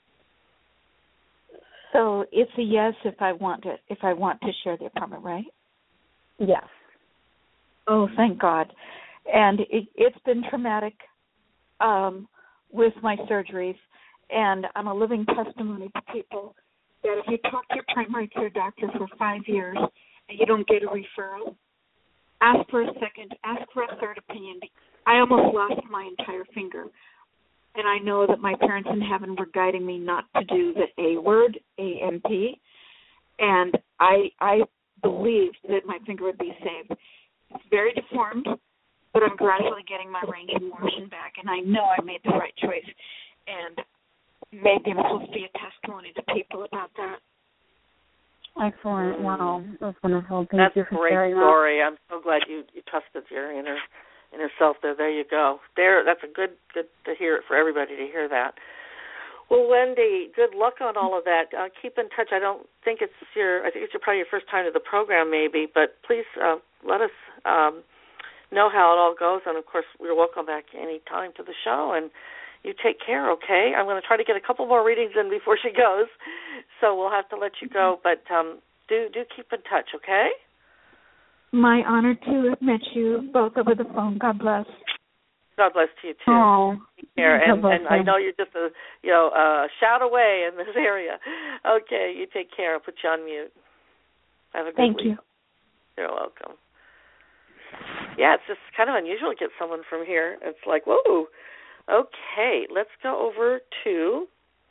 So it's a yes if I want to if I want to share the apartment, right? Yes. Oh, thank God. And it, it's been traumatic um, with my surgeries, and I'm a living testimony to people that if you talk to your primary care doctor for five years and you don't get a referral, ask for a second, ask for a third opinion. I almost lost my entire finger, and I know that my parents in heaven were guiding me not to do the A word, A M P, and I I believed that my finger would be saved. It's very deformed, but I'm gradually getting my range of motion back, and I know I made the right choice. And maybe I'm supposed to be a testimony to people about that. Excellent. Wow. That's wonderful. Thank That's you for a great sharing story. that. I'm so glad you, you trusted your inner inner self there. There you go. There. That's a good good to hear it for everybody to hear that. Well, Wendy, good luck on all of that. Uh, keep in touch. I don't think it's your. I think it's your, probably your first time to the program, maybe. But please uh, let us um, know how it all goes. And of course, you're welcome back any time to the show. And you take care, okay? I'm going to try to get a couple more readings in before she goes, so we'll have to let you go. But um, do do keep in touch, okay? My honor to have met you both over the phone. God bless. God bless to you too. Oh, take care. And, God bless and I you. know you're just a you know a shout away in this area. Okay, you take care. I'll put you on mute. Have a good Thank week. you. You're welcome. Yeah, it's just kind of unusual to get someone from here. It's like, whoa. Okay, let's go over to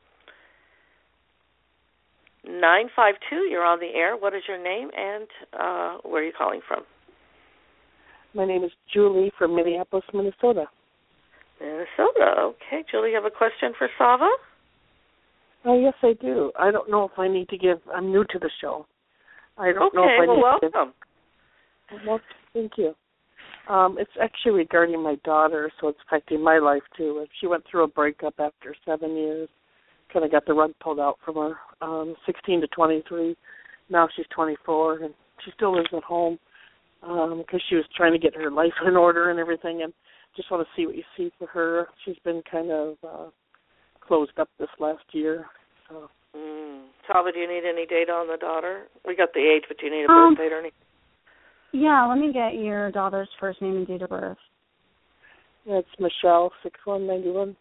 nine five two. You're on the air. What is your name and uh, where are you calling from? My name is Julie from Minneapolis, Minnesota. Minnesota. Okay, Julie, you have a question for Sava? Oh, yes, I do. I don't know if I need to give, I'm new to the show. I don't okay, know if I well, need welcome. to give. Well, thank you. Um, it's actually regarding my daughter, so it's affecting my life, too. She went through a breakup after seven years, kind of got the rug pulled out from her, um, sixteen to twenty-three. Now she's twenty-four, and she still lives at home because um, she was trying to get her life in order and everything, and just want to see what you see for her. She's been kind of uh, closed up this last year. So. Mm. Sava, do you need any data on the daughter? We got the age, but do you need a Um, birth date or anything? Yeah, let me get your daughter's first name and date of birth. It's Michelle, six one nine one.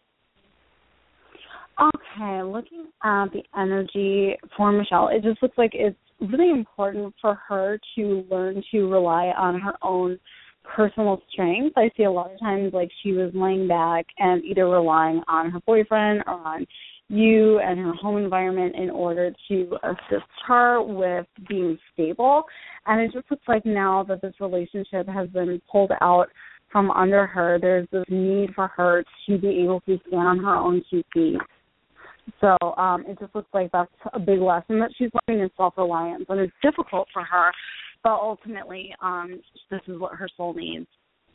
Okay, looking at the energy for Michelle, it just looks like it's really important for her to learn to rely on her own personal strength. I see a lot of times like she was laying back and either relying on her boyfriend or on you and her home environment in order to assist her with being stable. And it just looks like now that this relationship has been pulled out from under her, there's this need for her to be able to stand on her own two feet. So um, it just looks like that's a big lesson that she's learning in self-reliance. And it's difficult for her, but ultimately um, this is what her soul needs.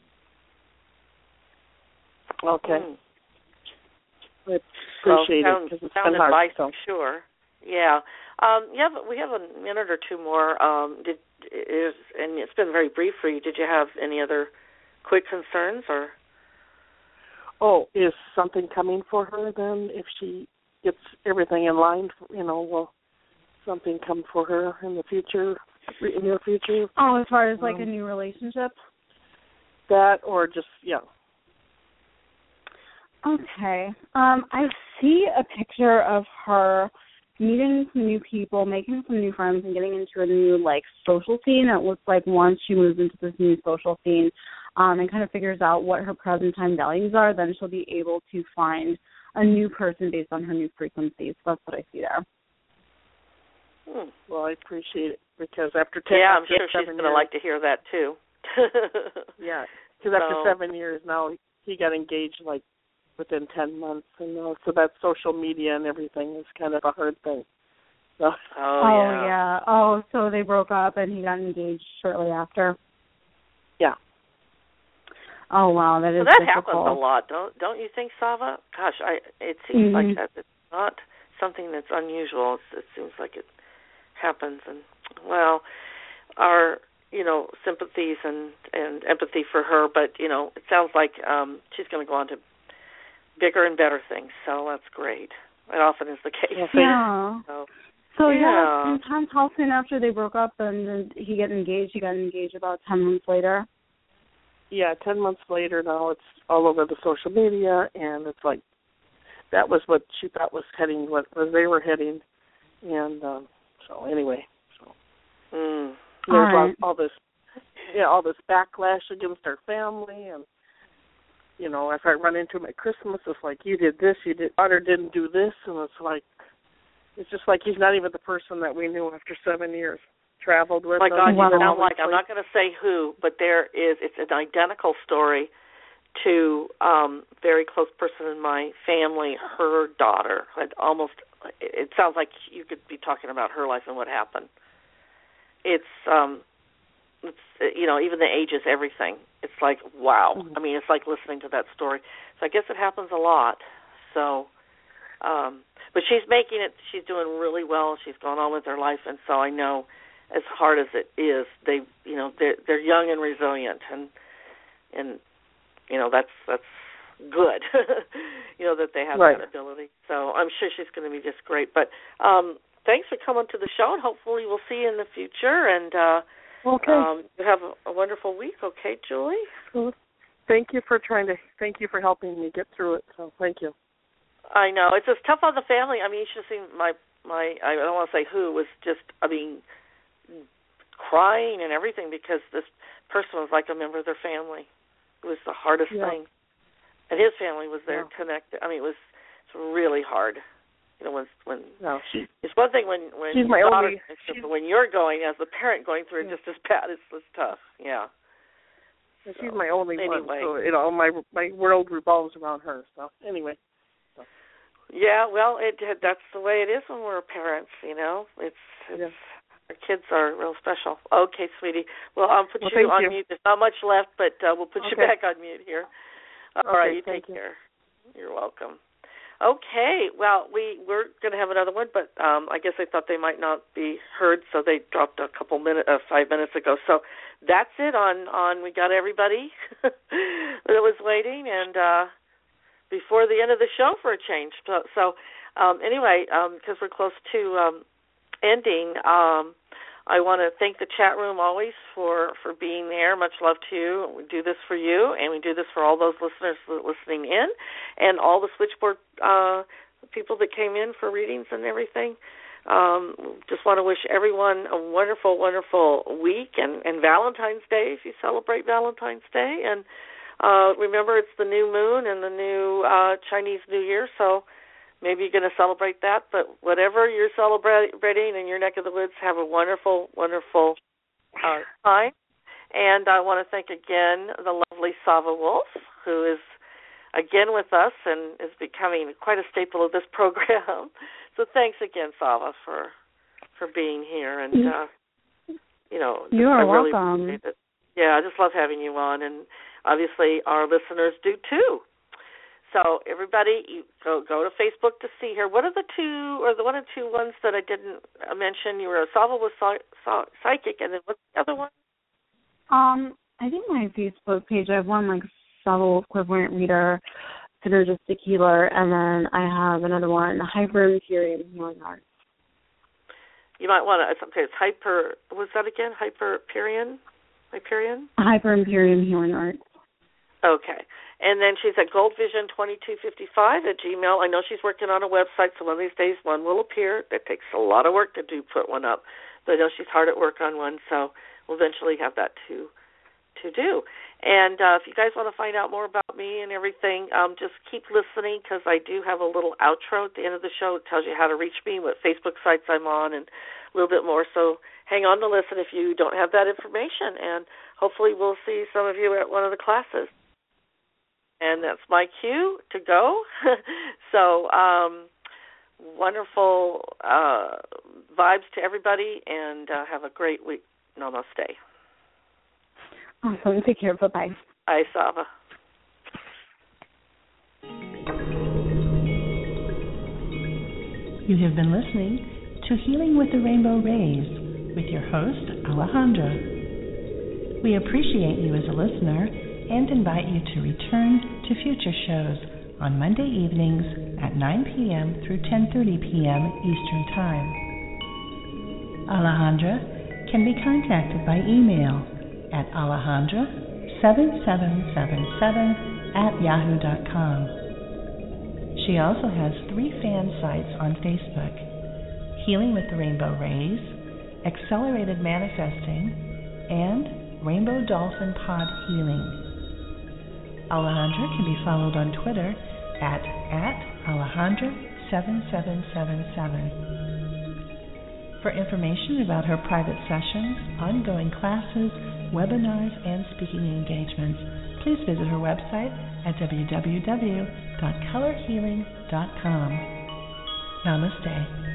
Okay. Mm. I appreciate well, it because it's sound been hard. advice, So. I'm sure. Yeah. Um, yeah, but we have a minute or two more. Um, did is and it's been very brief for you. Did you have any other quick concerns or? Oh, is something coming for her then? If she gets everything in line, you know, will something come for her in the future, in the future? Oh, as far as like um, a new relationship? That or just, yeah. Okay. Um, I see a picture of her meeting some new people, making some new friends, and getting into a new, like, social scene. It looks like once she moves into this new social scene um, and kind of figures out what her present time values are, then she'll be able to find a new person based on her new frequencies. So that's what I see there. Hmm. Well, I appreciate it because after ten, yeah, I'm after sure she's going to like to hear that too. yeah, because after so. seven years now, he got engaged like within ten months, and you know, so that social media and everything is kind of a hard thing. So. Oh, oh yeah. yeah. Oh, so they broke up and he got engaged shortly after. Yeah. Oh wow, that is so that difficult. happens a lot, don't don't you think, Sava? Gosh, I it seems mm-hmm. like that it's not something that's unusual. It's, it seems like it happens, and well, our you know sympathies and and empathy for her, but you know it sounds like um, she's going to go on to bigger and better things. So that's great. It often is the case. Yeah. So, so yeah. yeah, sometimes how soon after they broke up and then he got engaged? He got engaged about ten months later. Yeah, ten months later now it's all over the social media, and it's like that was what she thought was heading, what where they were heading, and um, so anyway, so mm. there's all, right. all, all this, yeah, all this backlash against our family, and you know, if I run into him at Christmas, it's like you did this, you did, daughter didn't do this, and it's like it's just like he's not even the person that we knew after seven years. Traveled with. My God, wow. you sound like, I'm not going to say who, but there is, it's an identical story to um, a very close person in my family. Her daughter had almost, it sounds like you could be talking about her life and what happened. It's, um, it's you know, even the age is everything. It's like, wow. Mm-hmm. I mean, it's like listening to that story. So I guess it happens a lot. So, um, but she's making it, she's doing really well. She's gone on with her life, and so I know as hard as it is, they, you know, they're they're young and resilient, and and you know that's that's good, you know, that they have right. that ability. So I'm sure she's going to be just great. But um, thanks for coming to the show, and hopefully we'll see you in the future. And uh, okay, um, you have a, a wonderful week. Okay, Julie. Well, thank you for trying to. Thank you for helping me get through it. So thank you. I know it's just tough on the family. I mean, you should have seen my my. I don't want to say who was just. I mean. crying and everything because this person was like a member of their family. It was the hardest yeah. thing. And his family was there yeah. connected. I mean, it was it's really hard. You know, when when no, she, it's one thing when when she's your my daughter, only, but when you're going as the parent going through it yeah. just as bad, it's, it's tough. Yeah. So, she's my only anyway. one. So you know, my my world revolves around her. So anyway. So. Yeah, well, it that's the way it is when we're parents. You know, it's it's. Yeah. Our kids are real special. Okay, sweetie. Well, I'll put well, you on you. mute. There's not much left, but uh, we'll put okay. you back on mute here. All okay, right, you take you. care. You're welcome. Okay, well, we, we're going to have another one, but um, I guess they thought they might not be heard, so they dropped a couple minutes, uh, five minutes ago. So that's it on, on we got everybody that was waiting, and uh, before the end of the show for a change. So, so um, anyway, because um, we're close to um, ending, um, I want to thank the chat room always for, for being there. Much love to you. We do this for you, and we do this for all those listeners listening in, and all the switchboard uh, people that came in for readings and everything. Um, just want to wish everyone a wonderful, wonderful week, and, and Valentine's Day if you celebrate Valentine's Day. And uh, remember, it's the new moon and the new uh, Chinese New Year, so maybe you're going to celebrate that, but whatever you're celebrating in your neck of the woods, have a wonderful, wonderful uh, time. And I want to thank again the lovely Sava Wolf, who is again with us and is becoming quite a staple of this program. So thanks again, Sava, for for being here. And, uh, you know, you are I really welcome. appreciate it. Yeah, I just love having you on, and obviously our listeners do too. So everybody, you go go to Facebook to see her. What are the two, or the one or two ones that I didn't mention? You were a Sava was psychic, and then what's the other one? Um, I think my Facebook page, I have one like Sava Clairvoyant Reader, Synergistic Healer, and then I have another one, Hyper Imperium Healing Arts. You might want to. It's okay. It's Hyper. What's that again? Hyperion. Hyperion. Hyper Imperium Healing Arts. Okay. And then she's at goldvision twenty-two fifty-five at Gmail. I know she's working on a website, so one of these days one will appear. It takes a lot of work to do put one up, but I know she's hard at work on one, so we'll eventually have that to to do. And uh, if you guys want to find out more about me and everything, um, just keep listening because I do have a little outro at the end of the show. It tells you how to reach me, what Facebook sites I'm on, and a little bit more. So hang on to listen if you don't have that information, and hopefully we'll see some of you at one of the classes. And that's my cue to go. so um, wonderful uh, vibes to everybody, and uh, have a great week. Namaste. Awesome. Take care. Bye-bye. Bye, Sava. You have been listening to Healing with the Rainbow Rays with your host, Alejandra. We appreciate you as a listener and invite you to return to future shows on Monday evenings at nine p.m. through ten thirty p.m. Eastern Time. Alejandra can be contacted by email at alejandra seven seven seven seven at yahoo dot com. She also has three fan sites on Facebook: Healing with the Rainbow Rays, Accelerated Manifesting, and Rainbow Dolphin Pod Healing. Alejandra can be followed on Twitter at, at Alejandra seven seven seven seven. For information about her private sessions, ongoing classes, webinars, and speaking engagements, please visit her website at w w w dot color healing dot com. Namaste.